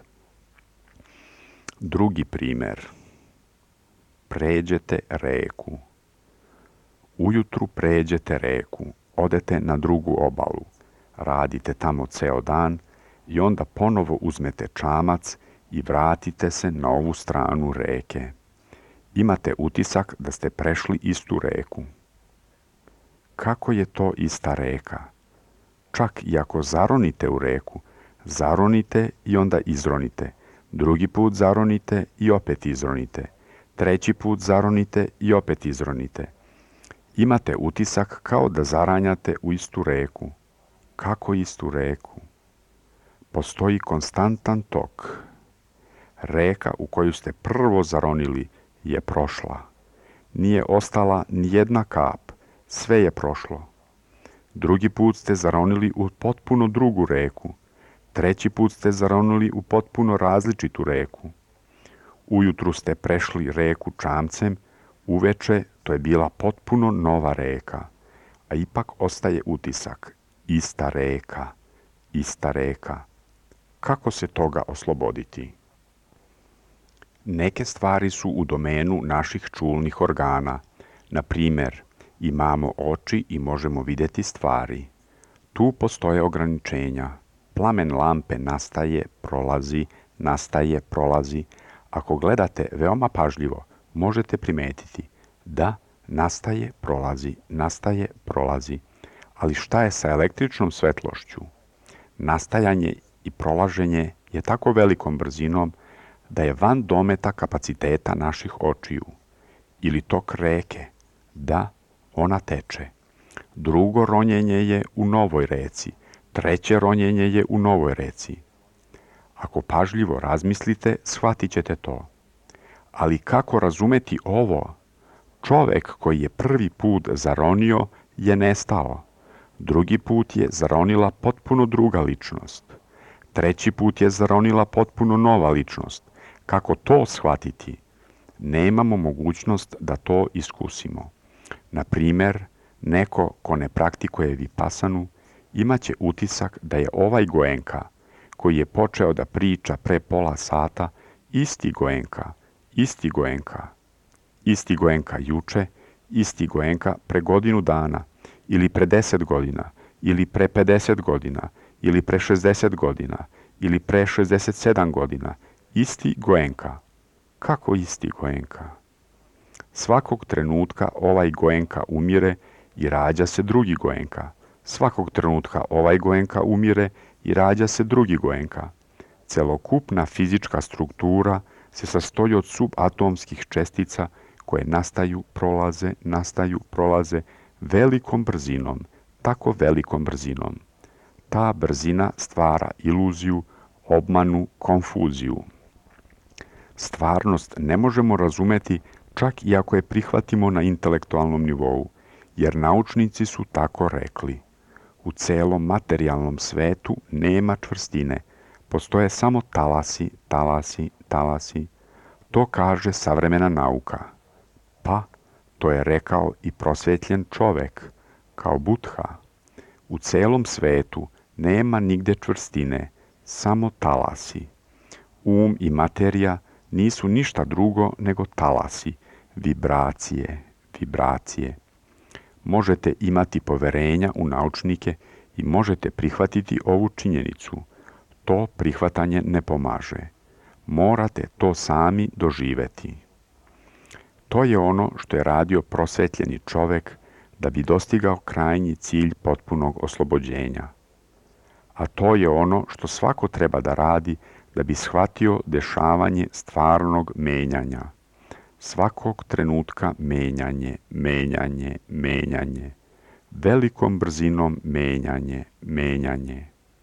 Drugi primjer. Pređete reku. Ujutru pređete reku. Odete na drugu obalu. Radite tamo ceo dan i onda ponovo uzmete čamac i vratite se na ovu stranu reke. Imate utisak da ste prešli istu reku. Kako je to ista reka? Čak i ako zaronite u reku, zaronite i onda izronite. Drugi put zaronite i opet izronite. Treći put zaronite i opet izronite. Imate utisak kao da zaranjate u istu reku. Kako istu reku? Postoji konstantan tok. Reka u koju ste prvo zaronili je prošla. Nije ostala ni jedna kap, sve je prošlo. Drugi put ste zaronili u potpuno drugu reku. Treći put ste zaronili u potpuno različitu reku. Ujutru ste prešli reku čamcem, uveče to je bila potpuno nova reka, a ipak ostaje utisak. Ista reka, ista reka. Kako se toga osloboditi? Neke stvari su u domenu naših čulnih organa. Na primjer, imamo oči i možemo vidjeti stvari. Tu postoje ograničenja. Plamen lampe nastaje, prolazi, nastaje, prolazi. Ako gledate veoma pažljivo, možete primetiti da nastaje, prolazi, nastaje, prolazi. Ali šta je sa električnom svetlošću? Nastajanje i prolaženje je tako velikom brzinom da je van dometa kapaciteta naših očiju. Ili tok reke, da, ona teče. Drugo ronjenje je u novoj reci, treće ronjenje je u novoj reci. Ako pažljivo razmislite, shvatit ćete to. Ali kako razumeti ovo? Čovek koji je prvi put zaronio je nestao. Drugi put je zaronila potpuno druga ličnost. Treći put je zaronila potpuno nova ličnost. Kako to shvatiti? Nemamo mogućnost da to iskusimo. Na primjer, neko ko ne praktikuje vipasanu imaće utisak da je ovaj Goenka, koji je počeo da priča pre pola sata, isti Goenka, isti Goenka, isti Goenka juče, isti Goenka pre godinu dana, ili pre deset godina, ili pre pedeset godina, ili pre šezdeset godina, ili pre šezdeset sedam godina, isti Goenka. Kako isti Goenka? Svakog trenutka ovaj Goenka umire i rađa se drugi Goenka. Svakog trenutka ovaj Goenka umire i rađa se drugi Goenka. Celokupna fizička struktura se sastoji od subatomskih čestica koje nastaju, prolaze, nastaju, prolaze velikom brzinom, tako velikom brzinom. Ta brzina stvara iluziju, obmanu, konfuziju. Stvarnost ne možemo razumeti čak i ako je prihvatimo na intelektualnom nivou, jer naučnici su tako rekli. U celom materijalnom svetu nema čvrstine, postoje samo talasi, talasi, talasi. To kaže savremena nauka. Pa, to je rekao i prosvetljen čovek, kao Budha. U celom svetu nema nigde čvrstine, samo talasi. Um i materija nisu ništa drugo nego talasi, vibracije, vibracije. Možete imati poverenja u naučnike i možete prihvatiti ovu činjenicu. To prihvatanje ne pomaže. Morate to sami doživeti. To je ono što je radio prosvetljeni čovek da bi dostigao krajnji cilj potpunog oslobođenja. A to je ono što svako treba da radi da bi shvatio dešavanje stvarnog menjanja. Svakog trenutka menjanje, menjanje, menjanje. Velikom brzinom menjanje, menjanje.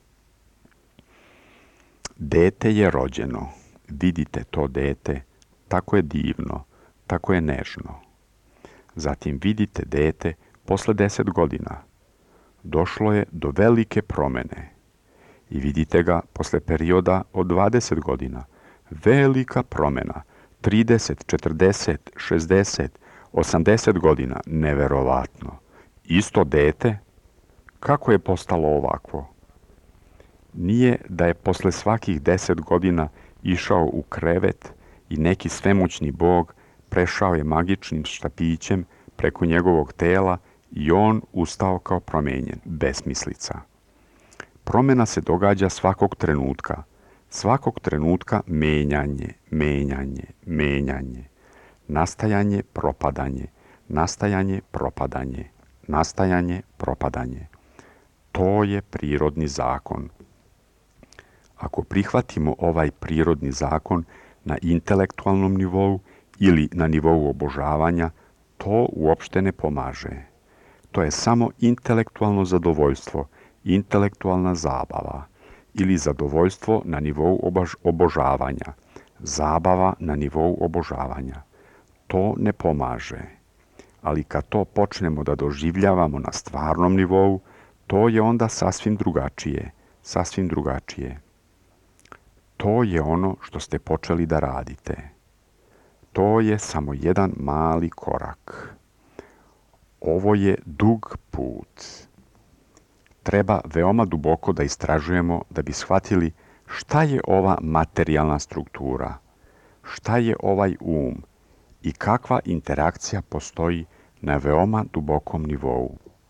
Dete je rođeno. Vidite to dete, tako je divno, tako je nežno. Zatim vidite dete posle deset godina. Došlo je do velike promene. I vidite ga posle perioda od dvadeset godina. Velika promena. trideset, četrdeset, šezdeset, osamdeset godina. Neverovatno. Isto dete? Kako je postalo ovakvo? Nije da je posle svakih deset godina išao u krevet i neki svemoćni Bog prešao je magičnim štapićem preko njegovog tela i on ustao kao promenjen, besmislica. Promjena se događa svakog trenutka. Svakog trenutka menjanje, menjanje, menjanje. Nastajanje, propadanje, nastajanje, propadanje, nastajanje, propadanje. To je prirodni zakon. Ako prihvatimo ovaj prirodni zakon na intelektualnom nivou ili na nivou obožavanja, to uopšte ne pomaže. To je samo intelektualno zadovoljstvo, intelektualna zabava ili zadovoljstvo na nivou obožavanja, zabava na nivou obožavanja. To ne pomaže. Ali kad to počnemo da doživljavamo na stvarnom nivou, to je onda sasvim drugačije, sasvim drugačije. To je ono što ste počeli da radite. To je samo jedan mali korak. Ovo je dug put. Treba veoma duboko da istražujemo da bi shvatili šta je ova materijalna struktura, šta je ovaj um i kakva interakcija postoji na veoma dubokom nivou.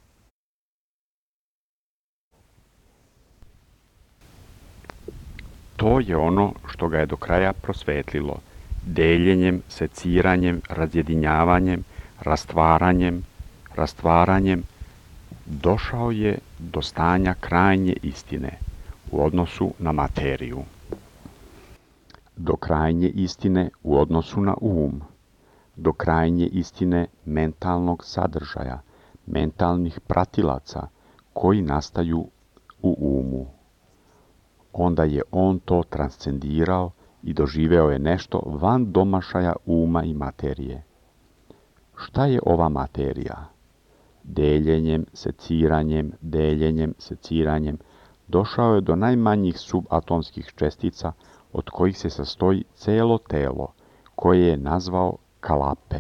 To je ono što ga je do kraja prosvetlilo, deljenjem, seciranjem, razjedinjavanjem, rastvaranjem, rastvaranjem, došao je do stanja krajnje istine u odnosu na materiju. Do krajnje istine u odnosu na um, do krajnje istine mentalnog sadržaja, mentalnih pratilaca koji nastaju u umu. Onda je on to transcendirao i doživeo je nešto van domašaja uma i materije. Šta je ova materija? Deljenjem, seciranjem, deljenjem, seciranjem, došao je do najmanjih subatomskih čestica od kojih se sastoji celo telo, koje je nazvao kalape.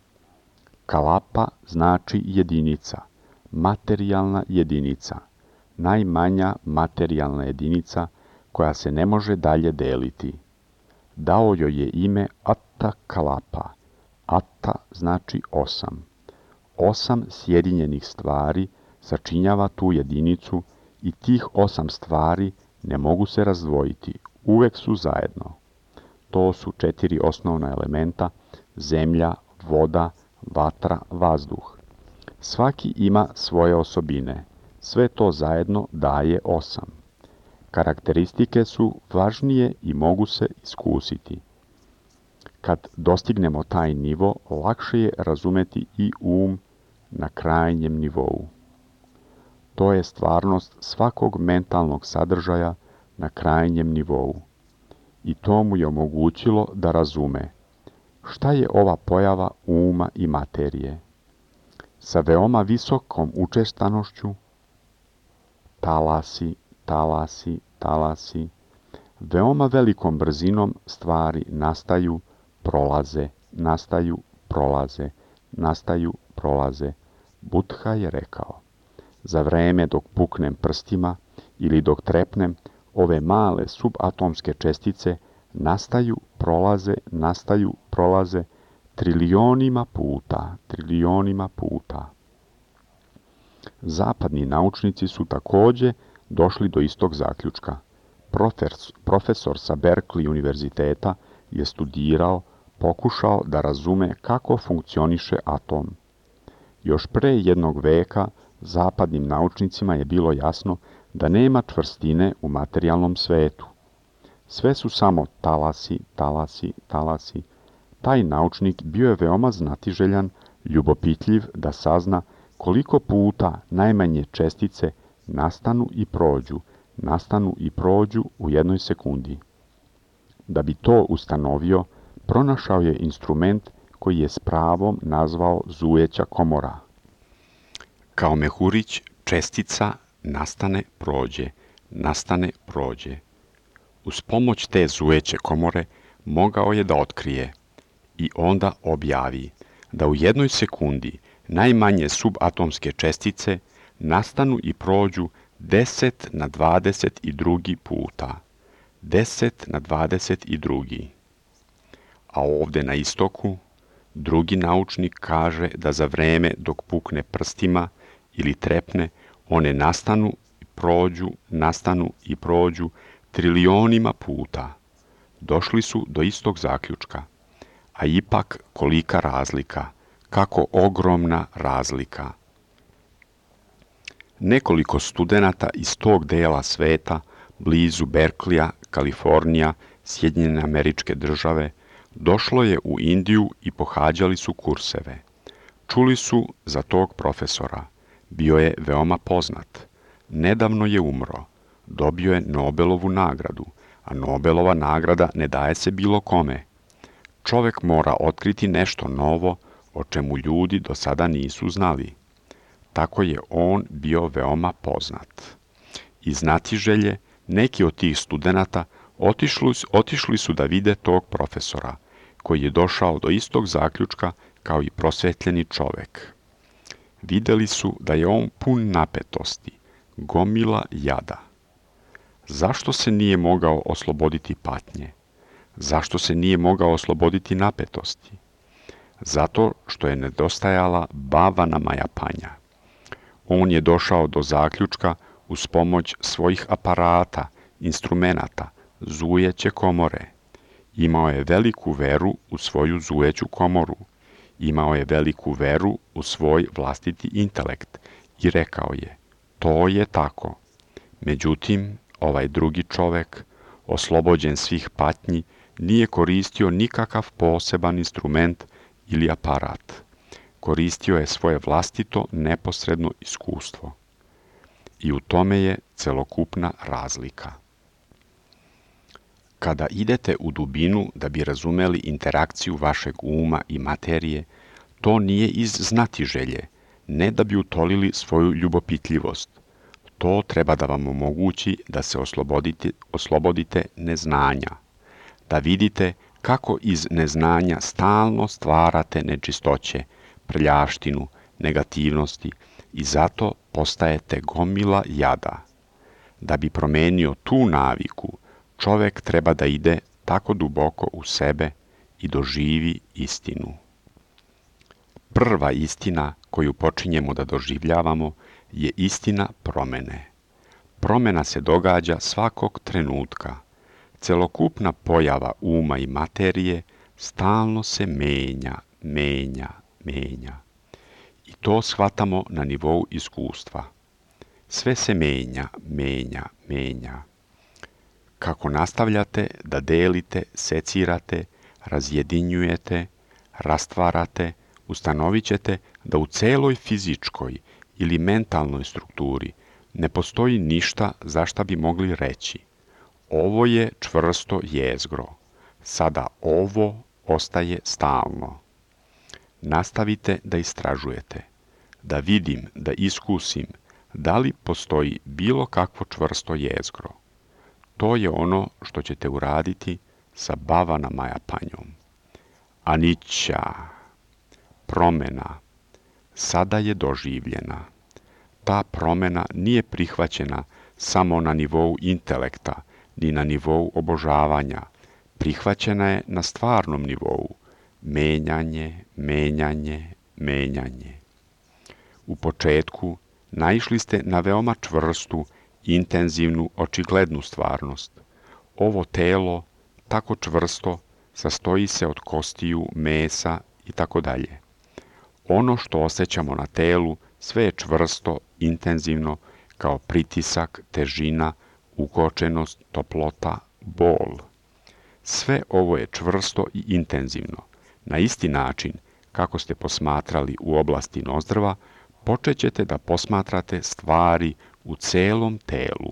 Kalapa znači jedinica, materijalna jedinica, najmanja materijalna jedinica koja se ne može dalje deliti. Dao joj je ime Atta Kalapa. Atta znači osam. Osam sjedinjenih stvari sačinjava tu jedinicu i tih osam stvari ne mogu se razdvojiti, uvek su zajedno. To su četiri osnovna elementa: zemlja, voda, vatra, vazduh. Svaki ima svoje osobine. Sve to zajedno daje osam. Karakteristike su važnije i mogu se iskusiti. Kad dostignemo taj nivo, lakše je razumeti i um na krajnjem nivou. To je stvarnost svakog mentalnog sadržaja na krajnjem nivou. I to mu je omogućilo da razume šta je ova pojava uma i materije. Sa veoma visokom učestanošću, talasi, talasi, talasi, veoma velikom brzinom stvari nastaju, prolaze, nastaju, prolaze, nastaju, prolaze. Buddha je rekao, za vreme dok puknem prstima ili dok trepnem, ove male subatomske čestice nastaju, prolaze, nastaju, prolaze trilionima puta, trilionima puta. Zapadni naučnici su također došli do istog zaključka. Profesor, profesor sa Berkeley univerziteta je studirao, pokušao da razume kako funkcioniše atom. Još pre jednog veka zapadnim naučnicima je bilo jasno da nema čvrstine u materijalnom svetu. Sve su samo talasi, talasi, talasi. Taj naučnik bio je veoma znatiželjan, ljubopitljiv da sazna koliko puta najmanje čestice nastanu i prođu, nastanu i prođu u jednoj sekundi. Da bi to ustanovio, pronašao je instrument koji je s pravom nazvao zujeća komora. Kao mehurić čestica nastane, prođe, nastane, prođe. Uz pomoć te zujeće komore mogao je da otkrije i onda objavi da u jednoj sekundi najmanje subatomske čestice nastanu i prođu deset na dvadeset i drugi puta. deset na dvadeset i drugi. A ovde na istoku, drugi naučnik kaže da za vreme dok pukne prstima ili trepne, one nastanu, prođu, nastanu i prođu trilionima puta. Došli su do istog zaključka. A ipak kolika razlika, kako ogromna razlika. Nekoliko studenata iz tog dela sveta, blizu Berklija, Kalifornija, Sjedinjene Američke Države, došlo je u Indiju i pohađali su kurseve. Čuli su za tog profesora. Bio je veoma poznat. Nedavno je umro. Dobio je Nobelovu nagradu, a Nobelova nagrada ne daje se bilo kome. Čovek mora otkriti nešto novo o čemu ljudi do sada nisu znali. Tako je on bio veoma poznat. Iz znatiželje neki od tih studenata otišli, otišli su da vide tog profesora, koji je došao do istog zaključka kao i prosvetljeni čovek. Videli su da je on pun napetosti, gomila jada. Zašto se nije mogao osloboditi patnje? Zašto se nije mogao osloboditi napetosti? Zato što je nedostajala bava na majapanja. On je došao do zaključka uz pomoć svojih aparata, instrumenata, zujeće komore. Imao je veliku veru u svoju zujeću komoru. Imao je veliku veru u svoj vlastiti intelekt i rekao je, to je tako. Međutim, ovaj drugi čovek, oslobođen svih patnji, nije koristio nikakav poseban instrument ili aparat. Koristio je svoje vlastito neposredno iskustvo. I u tome je celokupna razlika. Kada idete u dubinu da bi razumeli interakciju vašeg uma i materije, to nije iz znatiželje, ne da bi utolili svoju ljubopitljivost. To treba da vam omogući da se oslobodite, oslobodite neznanja, da vidite kako iz neznanja stalno stvarate nečistoće, prljavštinu, negativnosti i zato postajete gomila jada. Da bi promenio tu naviku, čovek treba da ide tako duboko u sebe i doživi istinu. Prva istina koju počinjemo da doživljavamo je istina promene. Promena se događa svakog trenutka. Celokupna pojava uma i materije stalno se menja, menja, menja. I to shvatamo na nivou iskustva. Sve se menja, menja, menja. Kako nastavljate da delite, secirate, razjedinjujete, rastvarate, ustanovit ćete da u celoj fizičkoj ili mentalnoj strukturi ne postoji ništa za šta bi mogli reći. Ovo je čvrsto jezgro. Sada ovo ostaje stalno. Nastavite da istražujete, da vidim, da iskusim, da li postoji bilo kakvo čvrsto jezgro. To je ono što ćete uraditi sa bavana majapanjom. Anića, promena, sada je doživljena. Ta promena nije prihvaćena samo na nivou intelekta, ni na nivou obožavanja. Prihvaćena je na stvarnom nivou. Menjanje, menjanje, menjanje. U početku naišli ste na veoma čvrstu, intenzivnu, očiglednu stvarnost. Ovo telo, tako čvrsto, sastoji se od kostiju, mesa i tako dalje. Ono što osjećamo na telu sve je čvrsto, intenzivno, kao pritisak, težina, ukočenost, toplota, bol. Sve ovo je čvrsto i intenzivno. Na isti način, kako ste posmatrali u oblasti nozdrva, počet ćete da posmatrate stvari u celom telu.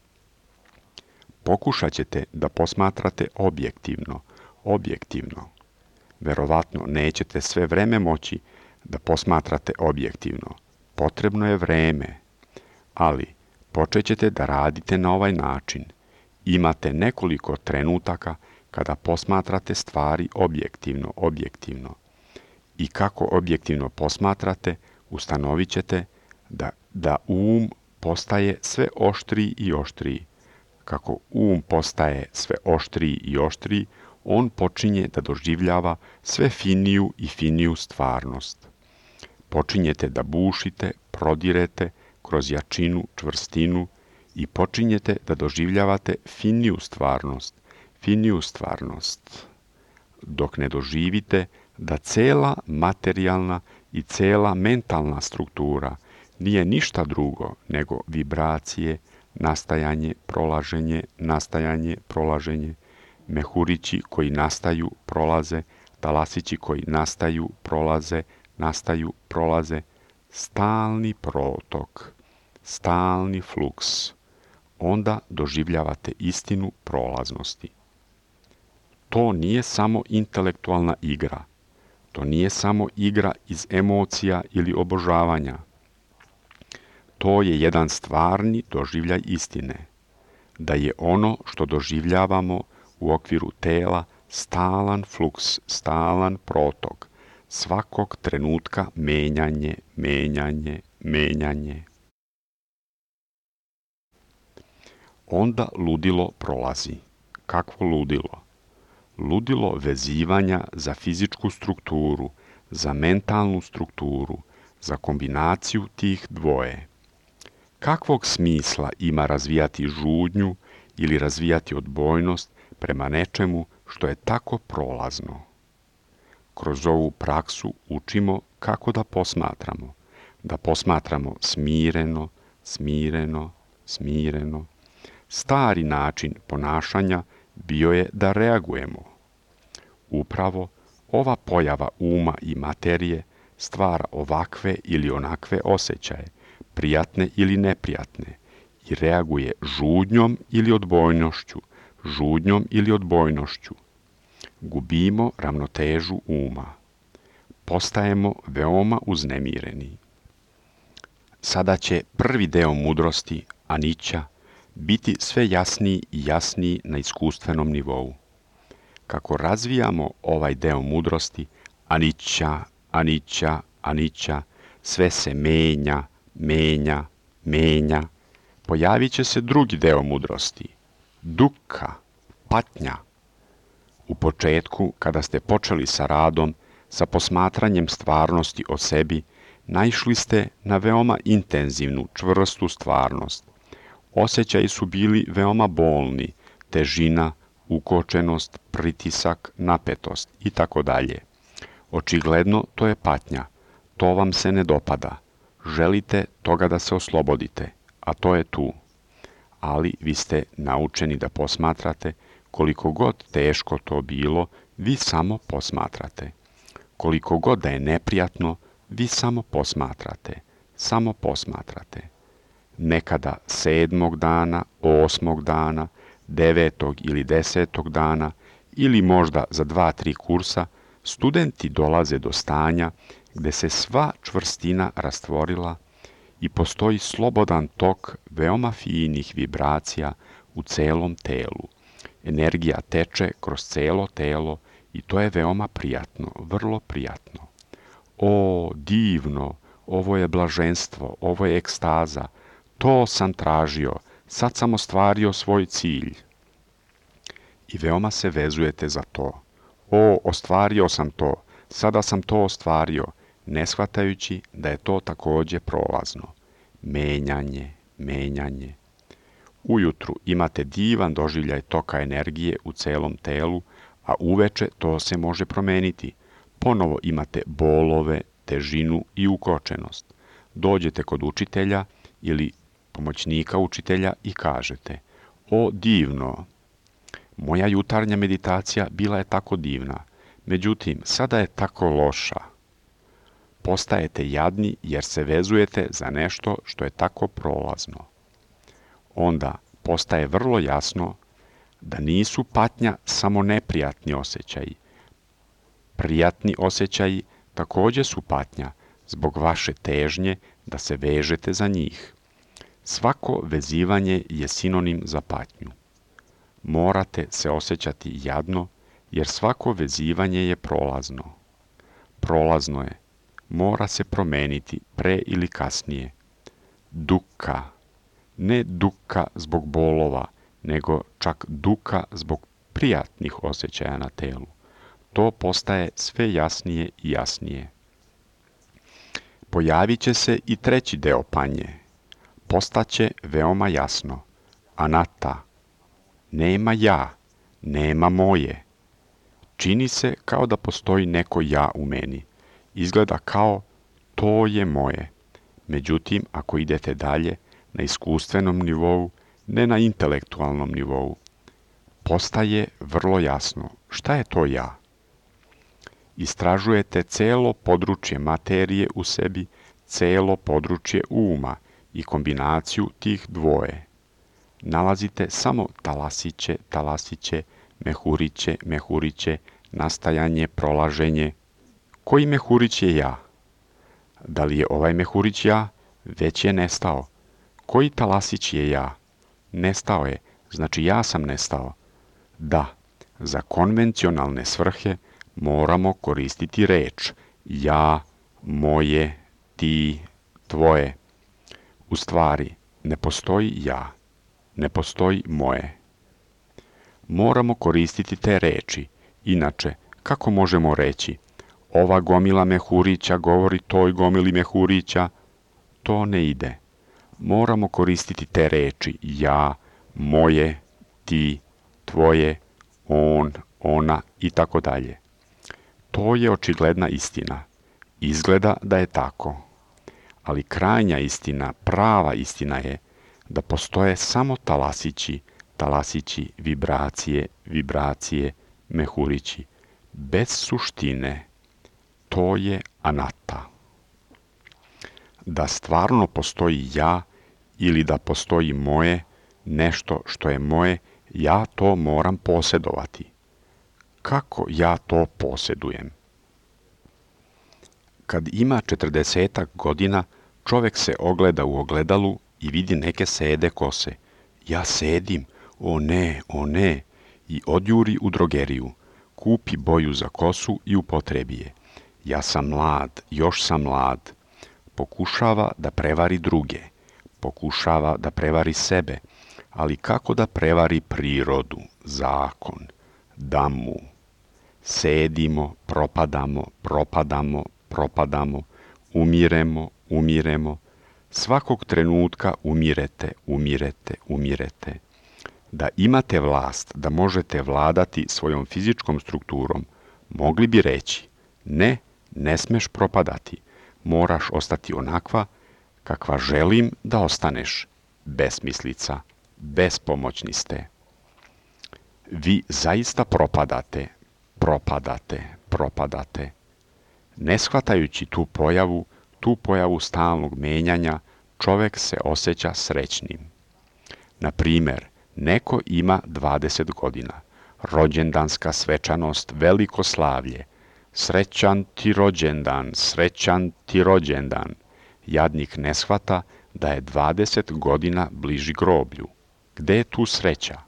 Pokušat ćete da posmatrate objektivno, objektivno. Verovatno nećete sve vreme moći da posmatrate objektivno. Potrebno je vreme, ali počet ćete da radite na ovaj način. Imate nekoliko trenutaka kada posmatrate stvari objektivno, objektivno. I kako objektivno posmatrate, ustanovit ćete da, da um postaje sve oštriji i oštriji. Kako um postaje sve oštriji i oštriji, on počinje da doživljava sve finiju i finiju stvarnost. Počinjete da bušite, prodirete kroz jačinu, čvrstinu i počinjete da doživljavate finiju stvarnost, finiju stvarnost, dok ne doživite da cela materijalna i cela mentalna struktura nije ništa drugo nego vibracije, nastajanje, prolaženje, nastajanje, prolaženje, mehurići koji nastaju, prolaze, talasići koji nastaju, prolaze, nastaju, prolaze, stalni protok, stalni fluks. Onda doživljavate istinu prolaznosti. To nije samo intelektualna igra. To nije samo igra iz emocija ili obožavanja. To je jedan stvarni doživljaj istine. Da je ono što doživljavamo u okviru tela stalan fluks, stalan protok, svakog trenutka menjanje, menjanje, menjanje. Onda ludilo prolazi. Kakvo ludilo? Ludilo vezivanja za fizičku strukturu, za mentalnu strukturu, za kombinaciju tih dvoje. Kakvog smisla ima razvijati žudnju ili razvijati odbojnost prema nečemu što je tako prolazno? Kroz ovu praksu učimo kako da posmatramo. Da posmatramo smireno, smireno, smireno. Stari način ponašanja bio je da reagujemo. Upravo ova pojava uma i materije stvara ovakve ili onakve osjećaje, prijatne ili neprijatne, i reaguje žudnjom ili odbojnošću, žudnjom ili odbojnošću. Gubimo ravnotežu uma. Postajemo veoma uznemireni. Sada će prvi deo mudrosti, anića, biti sve jasniji i jasniji na iskustvenom nivou. Kako razvijamo ovaj deo mudrosti, anića, anića, anića, sve se menja, menja, menja, pojavit će se drugi deo mudrosti, dukkha, patnja. U početku, kada ste počeli sa radom, sa posmatranjem stvarnosti o sebi, naišli ste na veoma intenzivnu, čvrstu stvarnost. Osjećaji su bili veoma bolni, težina, ukočenost, pritisak, napetost i tako dalje. Očigledno to je patnja, to vam se ne dopada. Želite toga da se oslobodite, a to je tu. Ali vi ste naučeni da posmatrate, koliko god teško to bilo, vi samo posmatrate. Koliko god da je neprijatno, vi samo posmatrate, samo posmatrate. Nekada sedmog dana, osmog dana, devetog ili desetog dana, ili možda za dva, tri kursa, studenti dolaze do stanja gde se sva čvrstina rastvorila i postoji slobodan tok veoma finih vibracija u celom telu. Energija teče kroz celo telo i to je veoma prijatno, vrlo prijatno. O, divno, ovo je blaženstvo, ovo je ekstaza, to sam tražio, sad sam ostvario svoj cilj. I veoma se vezujete za to. O, ostvario sam to, sada sam to ostvario, ne shvatajući da je to takođe prolazno. Menjanje, menjanje. Ujutru imate divan doživljaj toka energije u celom telu, a uveče to se može promeniti. Ponovo imate bolove, težinu i ukočenost. Dođete kod učitelja ili pomoćnika učitelja i kažete: o, divno, moja jutarnja meditacija bila je tako divna, međutim, sada je tako loša. Postajete jadni jer se vezujete za nešto što je tako prolazno. Onda postaje vrlo jasno da nisu patnja samo neprijatni osjećaji. Prijatni osjećaji takođe su patnja zbog vaše težnje da se vežete za njih. Svako vezivanje je sinonim za patnju. Morate se osjećati jadno jer svako vezivanje je prolazno. Prolazno je. Mora se promeniti pre ili kasnije. Dukkha. Ne dukkha zbog bolova, nego čak dukkha zbog prijatnih osjećaja na telu. To postaje sve jasnije i jasnije. Pojavit će se i treći deo panje. Postaće veoma jasno. anatta. Nema ja, nema moje. Čini se kao da postoji neko ja u meni. Izgleda kao to je moje. Međutim, ako idete dalje, na iskustvenom nivou, ne na intelektualnom nivou, postaje vrlo jasno šta je to ja. Istražujete celo područje materije u sebi, celo područje uma i kombinaciju tih dvoje. Nalazite samo talasiće, talasiće, mehuriće, mehuriće, nastajanje, prolaženje. Koji mehurić je ja? Da li je ovaj mehurić ja? Već je nestao. Koji talasić je ja? Nestao je, znači ja sam nestao. Da, za konvencionalne svrhe moramo koristiti reč ja, moje, ti, tvoje. U stvari, ne postoji ja, ne postoji moje. Moramo koristiti te reči, inače, kako možemo reći ova gomila mehurića govori toj gomili mehurića? To ne ide. Moramo koristiti te reči ja, moje, ti, tvoje, on, ona i tako dalje. To je očigledna istina. Izgleda da je tako. Ali krajnja istina, prava istina je da postoje samo talasići, talasići, vibracije, vibracije, mehurići. Bez suštine. To je anatta. Da stvarno postoji ja ili da postoji moje, nešto što je moje, ja to moram posjedovati. Kako ja to posjedujem? Kad ima četrdesetak godina, čovjek se ogleda u ogledalu i vidi neke sede kose. Ja sedim, o ne, o ne, i odjuri u drogeriju, kupi boju za kosu i upotrebi je. Ja sam mlad, još sam mlad. Pokušava da prevari druge, pokušava da prevari sebe, ali kako da prevari prirodu, zakon, damu? Sedimo, propadamo, propadamo, propadamo, umiremo, umiremo. Svakog trenutka umirete, umirete, umirete. Da imate vlast, da možete vladati svojom fizičkom strukturom, mogli bi reći, ne, ne smeš propadati, moraš ostati onakva kakva želim da ostaneš. Besmislica, bespomoćni ste. Vi zaista propadate, propadate, propadate. Ne shvatajući tu pojavu, tu pojavu stalnog menjanja, čovjek se osjeća srećnim. Na primjer, neko ima dvadeset godina, rođendanska svečanost, veliko slavlje, srećan ti rođendan, srećan ti rođendan. Jadnik ne shvata da je dvadeset godina bliži groblju. Gde je tu sreća?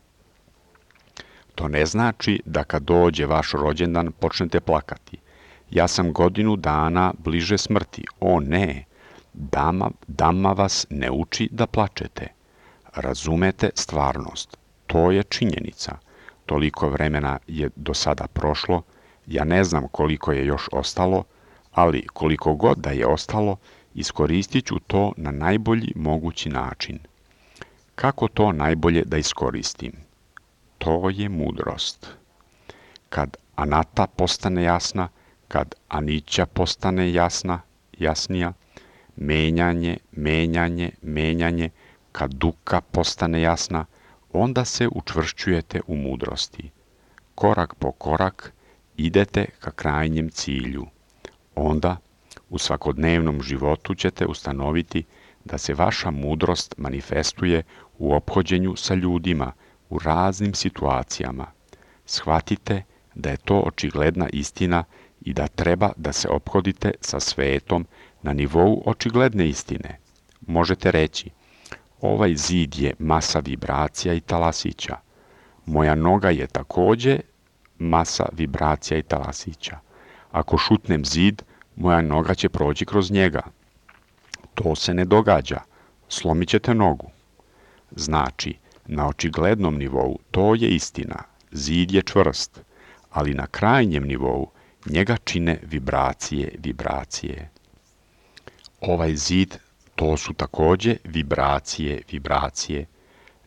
To ne znači da kad dođe vaš rođendan počnete plakati. Ja sam godinu dana bliže smrti. O ne, dama, dama vas ne uči da plačete. Razumete stvarnost. To je činjenica. Toliko vremena je do sada prošlo, ja ne znam koliko je još ostalo, ali koliko god da je ostalo, iskoristit ću to na najbolji mogući način. Kako to najbolje da iskoristim? To je mudrost. Kad anatta postane jasna, kad anića postane jasna, jasnija, menjanje, menjanje, menjanje, kad duka postane jasna, onda se učvršćujete u mudrosti. Korak po korak idete ka krajnjem cilju. Onda u svakodnevnom životu ćete ustanoviti da se vaša mudrost manifestuje u ophođenju sa ljudima u raznim situacijama. Shvatite da je to očigledna istina i da treba da se ophodite sa svetom na nivou očigledne istine. Možete reći, ovaj zid je masa vibracija i talasića. Moja noga je također masa vibracija i talasića. Ako šutnem zid, moja noga će proći kroz njega. To se ne događa. Slomit ćete nogu. Znači, na očiglednom nivou to je istina. Zid je čvrst, ali na krajnjem nivou njega čine vibracije, vibracije. Ovaj zid, to su također vibracije, vibracije.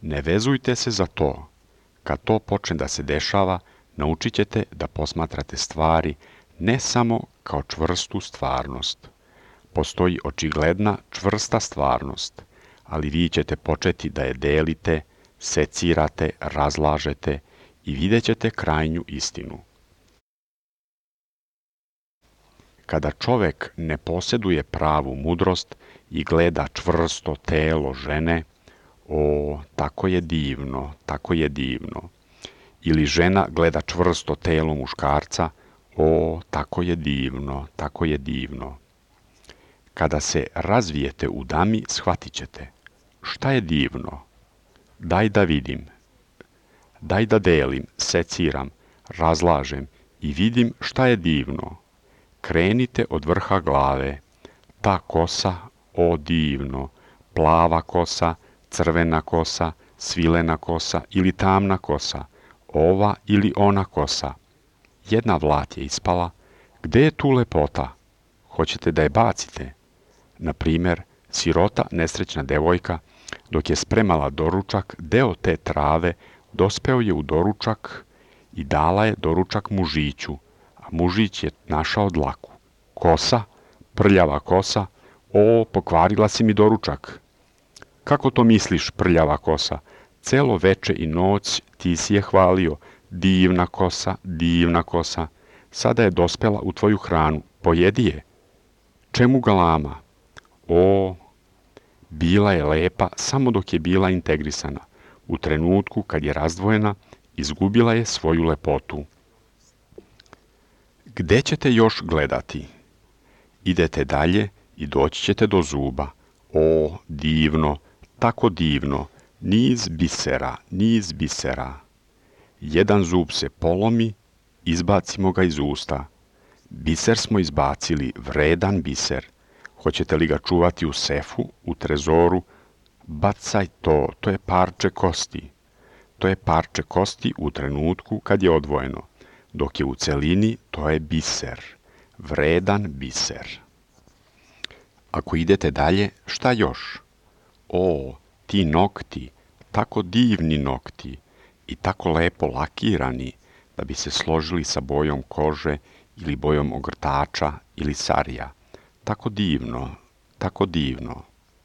Ne vezujte se za to. Kad to počne da se dešava, naučit ćete da posmatrate stvari ne samo kao čvrstu stvarnost. Postoji očigledna čvrsta stvarnost, ali vi ćete početi da je delite, secirate, razlažete i vidjet ćete krajnju istinu. Kada čovek ne posjeduje pravu mudrost i gleda čvrsto telo žene, o, tako je divno, tako je divno. Ili žena gleda čvrsto telo muškarca, o, tako je divno, tako je divno. Kada se razvijete u dami, shvatit ćete. Šta je divno? Daj da vidim. Daj da delim, seciram, razlažem i vidim šta je divno. Krenite od vrha glave. Ta kosa, o divno, plava kosa, crvena kosa, svilena kosa ili tamna kosa, ova ili ona kosa. Jedna vlat je ispala. Gde je tu lepota? Hoćete da je bacite? Na primjer, sirota, nesrećna devojka, dok je spremala doručak, deo te trave dospeo je u doručak i dala je doručak mužiću, a mužić je našao dlaku. Kosa, prljava kosa, o, pokvarila si mi doručak. Kako to misliš, prljava kosa? Celo veče i noć ti si je hvalio, divna kosa, divna kosa. Sada je dospela u tvoju hranu, pojedi je. Čemu galama? O, bila je lepa samo dok je bila integrisana. U trenutku kad je razdvojena, izgubila je svoju lepotu. Gde ćete još gledati? Idete dalje i doći ćete do zuba. O, divno, tako divno, niz bisera, niz bisera. Jedan zub se polomi, izbacimo ga iz usta. Biser smo izbacili, vredan biser. Hoćete li ga čuvati u sefu, u trezoru? Bacaj to, to je parče kosti. To je parče kosti u trenutku kad je odvojeno, dok je u celini, to je biser, vredan biser. Ako idete dalje, šta još? O, ti nokti, tako divni nokti i tako lepo lakirani da bi se složili sa bojom kože ili bojom ogrtača ili sarija. Tako divno, tako divno.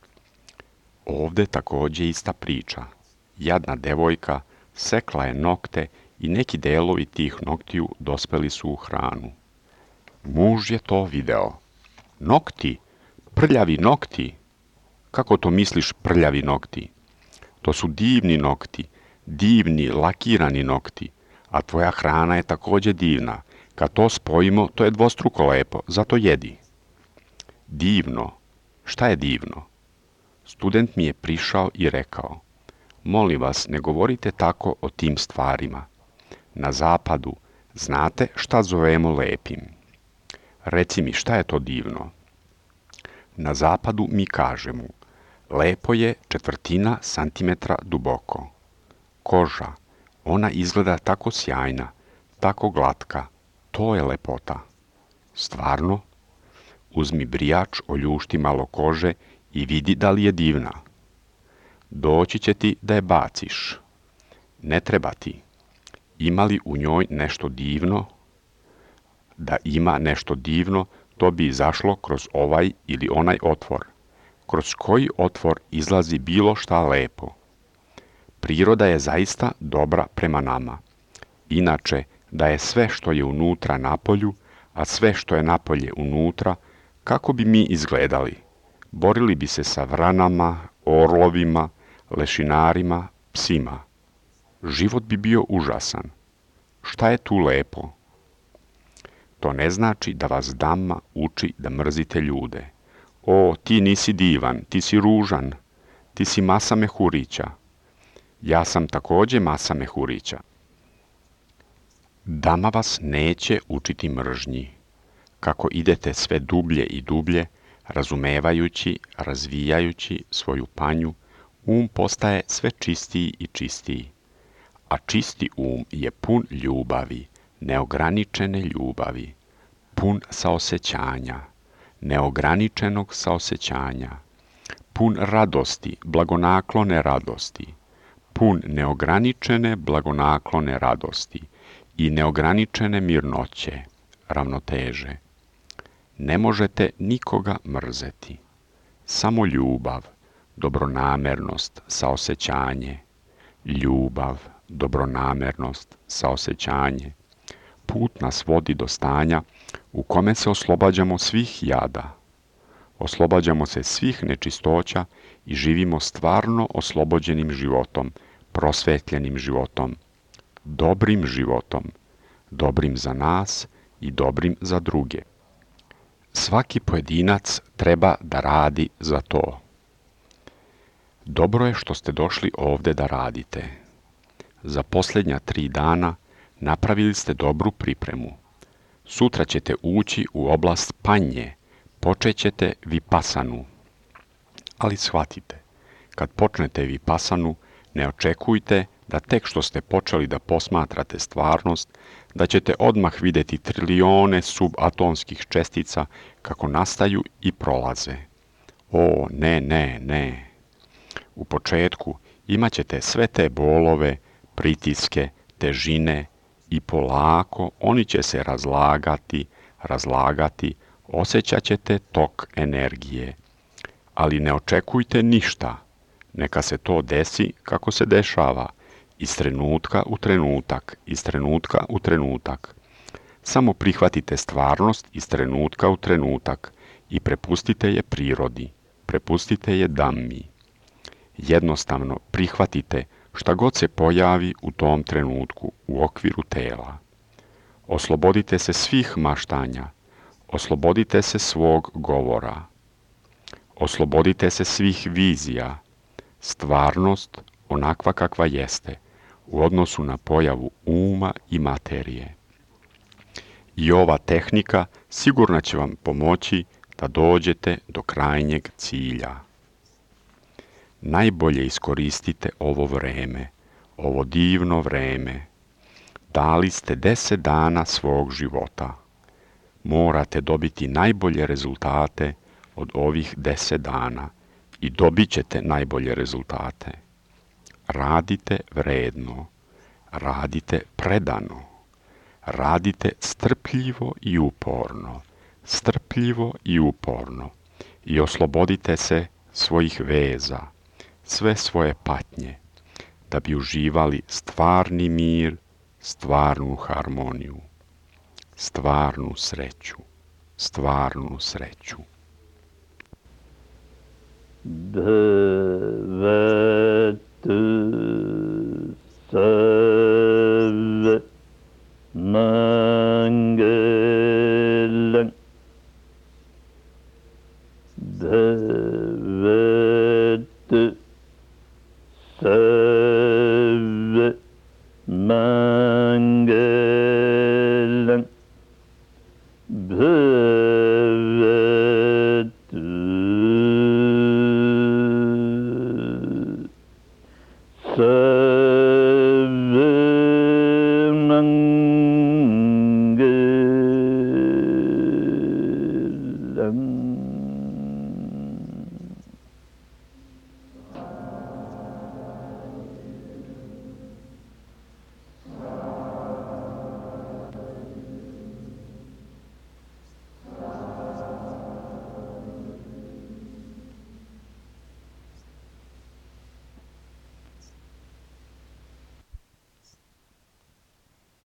Ovde takođe ista priča. Jadna devojka sekla je nokte i neki delovi tih noktiju dospeli su u hranu. Muž je to video. Nokti, prljavi nokti. Kako to misliš, prljavi nokti? To su divni nokti, divni, lakirani nokti, a tvoja hrana je takođe divna. Kad to spojimo, to je dvostruko lepo, zato jedi. Divno. Šta je divno? Student mi je prišao i rekao, molim vas, ne govorite tako o tim stvarima. Na zapadu znate šta zovemo lepim. Reci mi, šta je to divno? Na zapadu mi kažemo, lepo je četvrtina santimetra duboko. Koža, ona izgleda tako sjajna, tako glatka, to je lepota. Stvarno? Uzmi brijač, oljušti malo kože i vidi da li je divna. Doći će ti da je baciš. Ne treba ti. Ima li u njoj nešto divno? Da ima nešto divno, to bi izašlo kroz ovaj ili onaj otvor. Kroz koji otvor izlazi bilo šta lepo. Priroda je zaista dobra prema nama. Inače, da je sve što je unutra napolju, a sve što je napolje unutra, kako bi mi izgledali? Borili bi se sa vranama, orlovima, lešinarima, psima. Život bi bio užasan. Šta je tu lepo? To ne znači da vas dama uči da mrzite ljude. O, ti nisi divan, ti si ružan, ti si masa mehurića. Ja sam takođe masa mehurića. Dama vas neće učiti mržnji. Kako idete sve dublje i dublje, razumevajući, razvijajući svoju panju, um postaje sve čistiji i čistiji. A čisti um je pun ljubavi, neograničene ljubavi, pun saosećanja, neograničenog saosećanja, pun radosti, blagonaklone radosti, pun neograničene blagonaklone radosti i neograničene mirnoće, ravnoteže. Ne možete nikoga mrzeti. Samo ljubav, dobronamernost, saosećanje. Ljubav, dobronamernost, saosećanje. Put nas vodi do stanja u kome se oslobađamo svih jada. Oslobađamo se svih nečistoća i živimo stvarno oslobođenim životom, prosvetljenim životom, dobrim životom, dobrim za nas i dobrim za druge. Svaki pojedinac treba da radi za to. Dobro je što ste došli ovde da radite. Za posljednja tri dana napravili ste dobru pripremu. Sutra ćete ući u oblast panje, počet ćete vipasanu. Ali shvatite, kad počnete vipasanu, ne očekujte da tek što ste počeli da posmatrate stvarnost, da ćete odmah vidjeti trilijone subatomskih čestica kako nastaju i prolaze. O, ne, ne, ne. U početku imat ćete sve te bolove, pritiske, težine i polako oni će se razlagati, razlagati, osjećat ćete tok energije. Ali ne očekujte ništa. Neka se to desi kako se dešava, iz trenutka u trenutak, iz trenutka u trenutak. Samo prihvatite stvarnost iz trenutka u trenutak i prepustite je prirodi, prepustite je Dhammi. Jednostavno prihvatite šta god se pojavi u tom trenutku u okviru tela. Oslobodite se svih maštanja, oslobodite se svog govora. Oslobodite se svih vizija. Stvarnost, onakva kakva jeste, u odnosu na pojavu uma i materije. I ova tehnika sigurno će vam pomoći da dođete do krajnjeg cilja. Najbolje iskoristite ovo vreme, ovo divno vreme. Dali ste deset dana svog života. Morate dobiti najbolje rezultate od ovih deset dana i dobit ćete najbolje rezultate. Radite vredno, radite predano, radite strpljivo i uporno, strpljivo i uporno i oslobodite se svojih veza, sve svoje patnje, da bi uživali stvarni mir, stvarnu harmoniju, stvarnu sreću, stvarnu sreću. Bhagavatu Sarva Mangalam Bhagavatu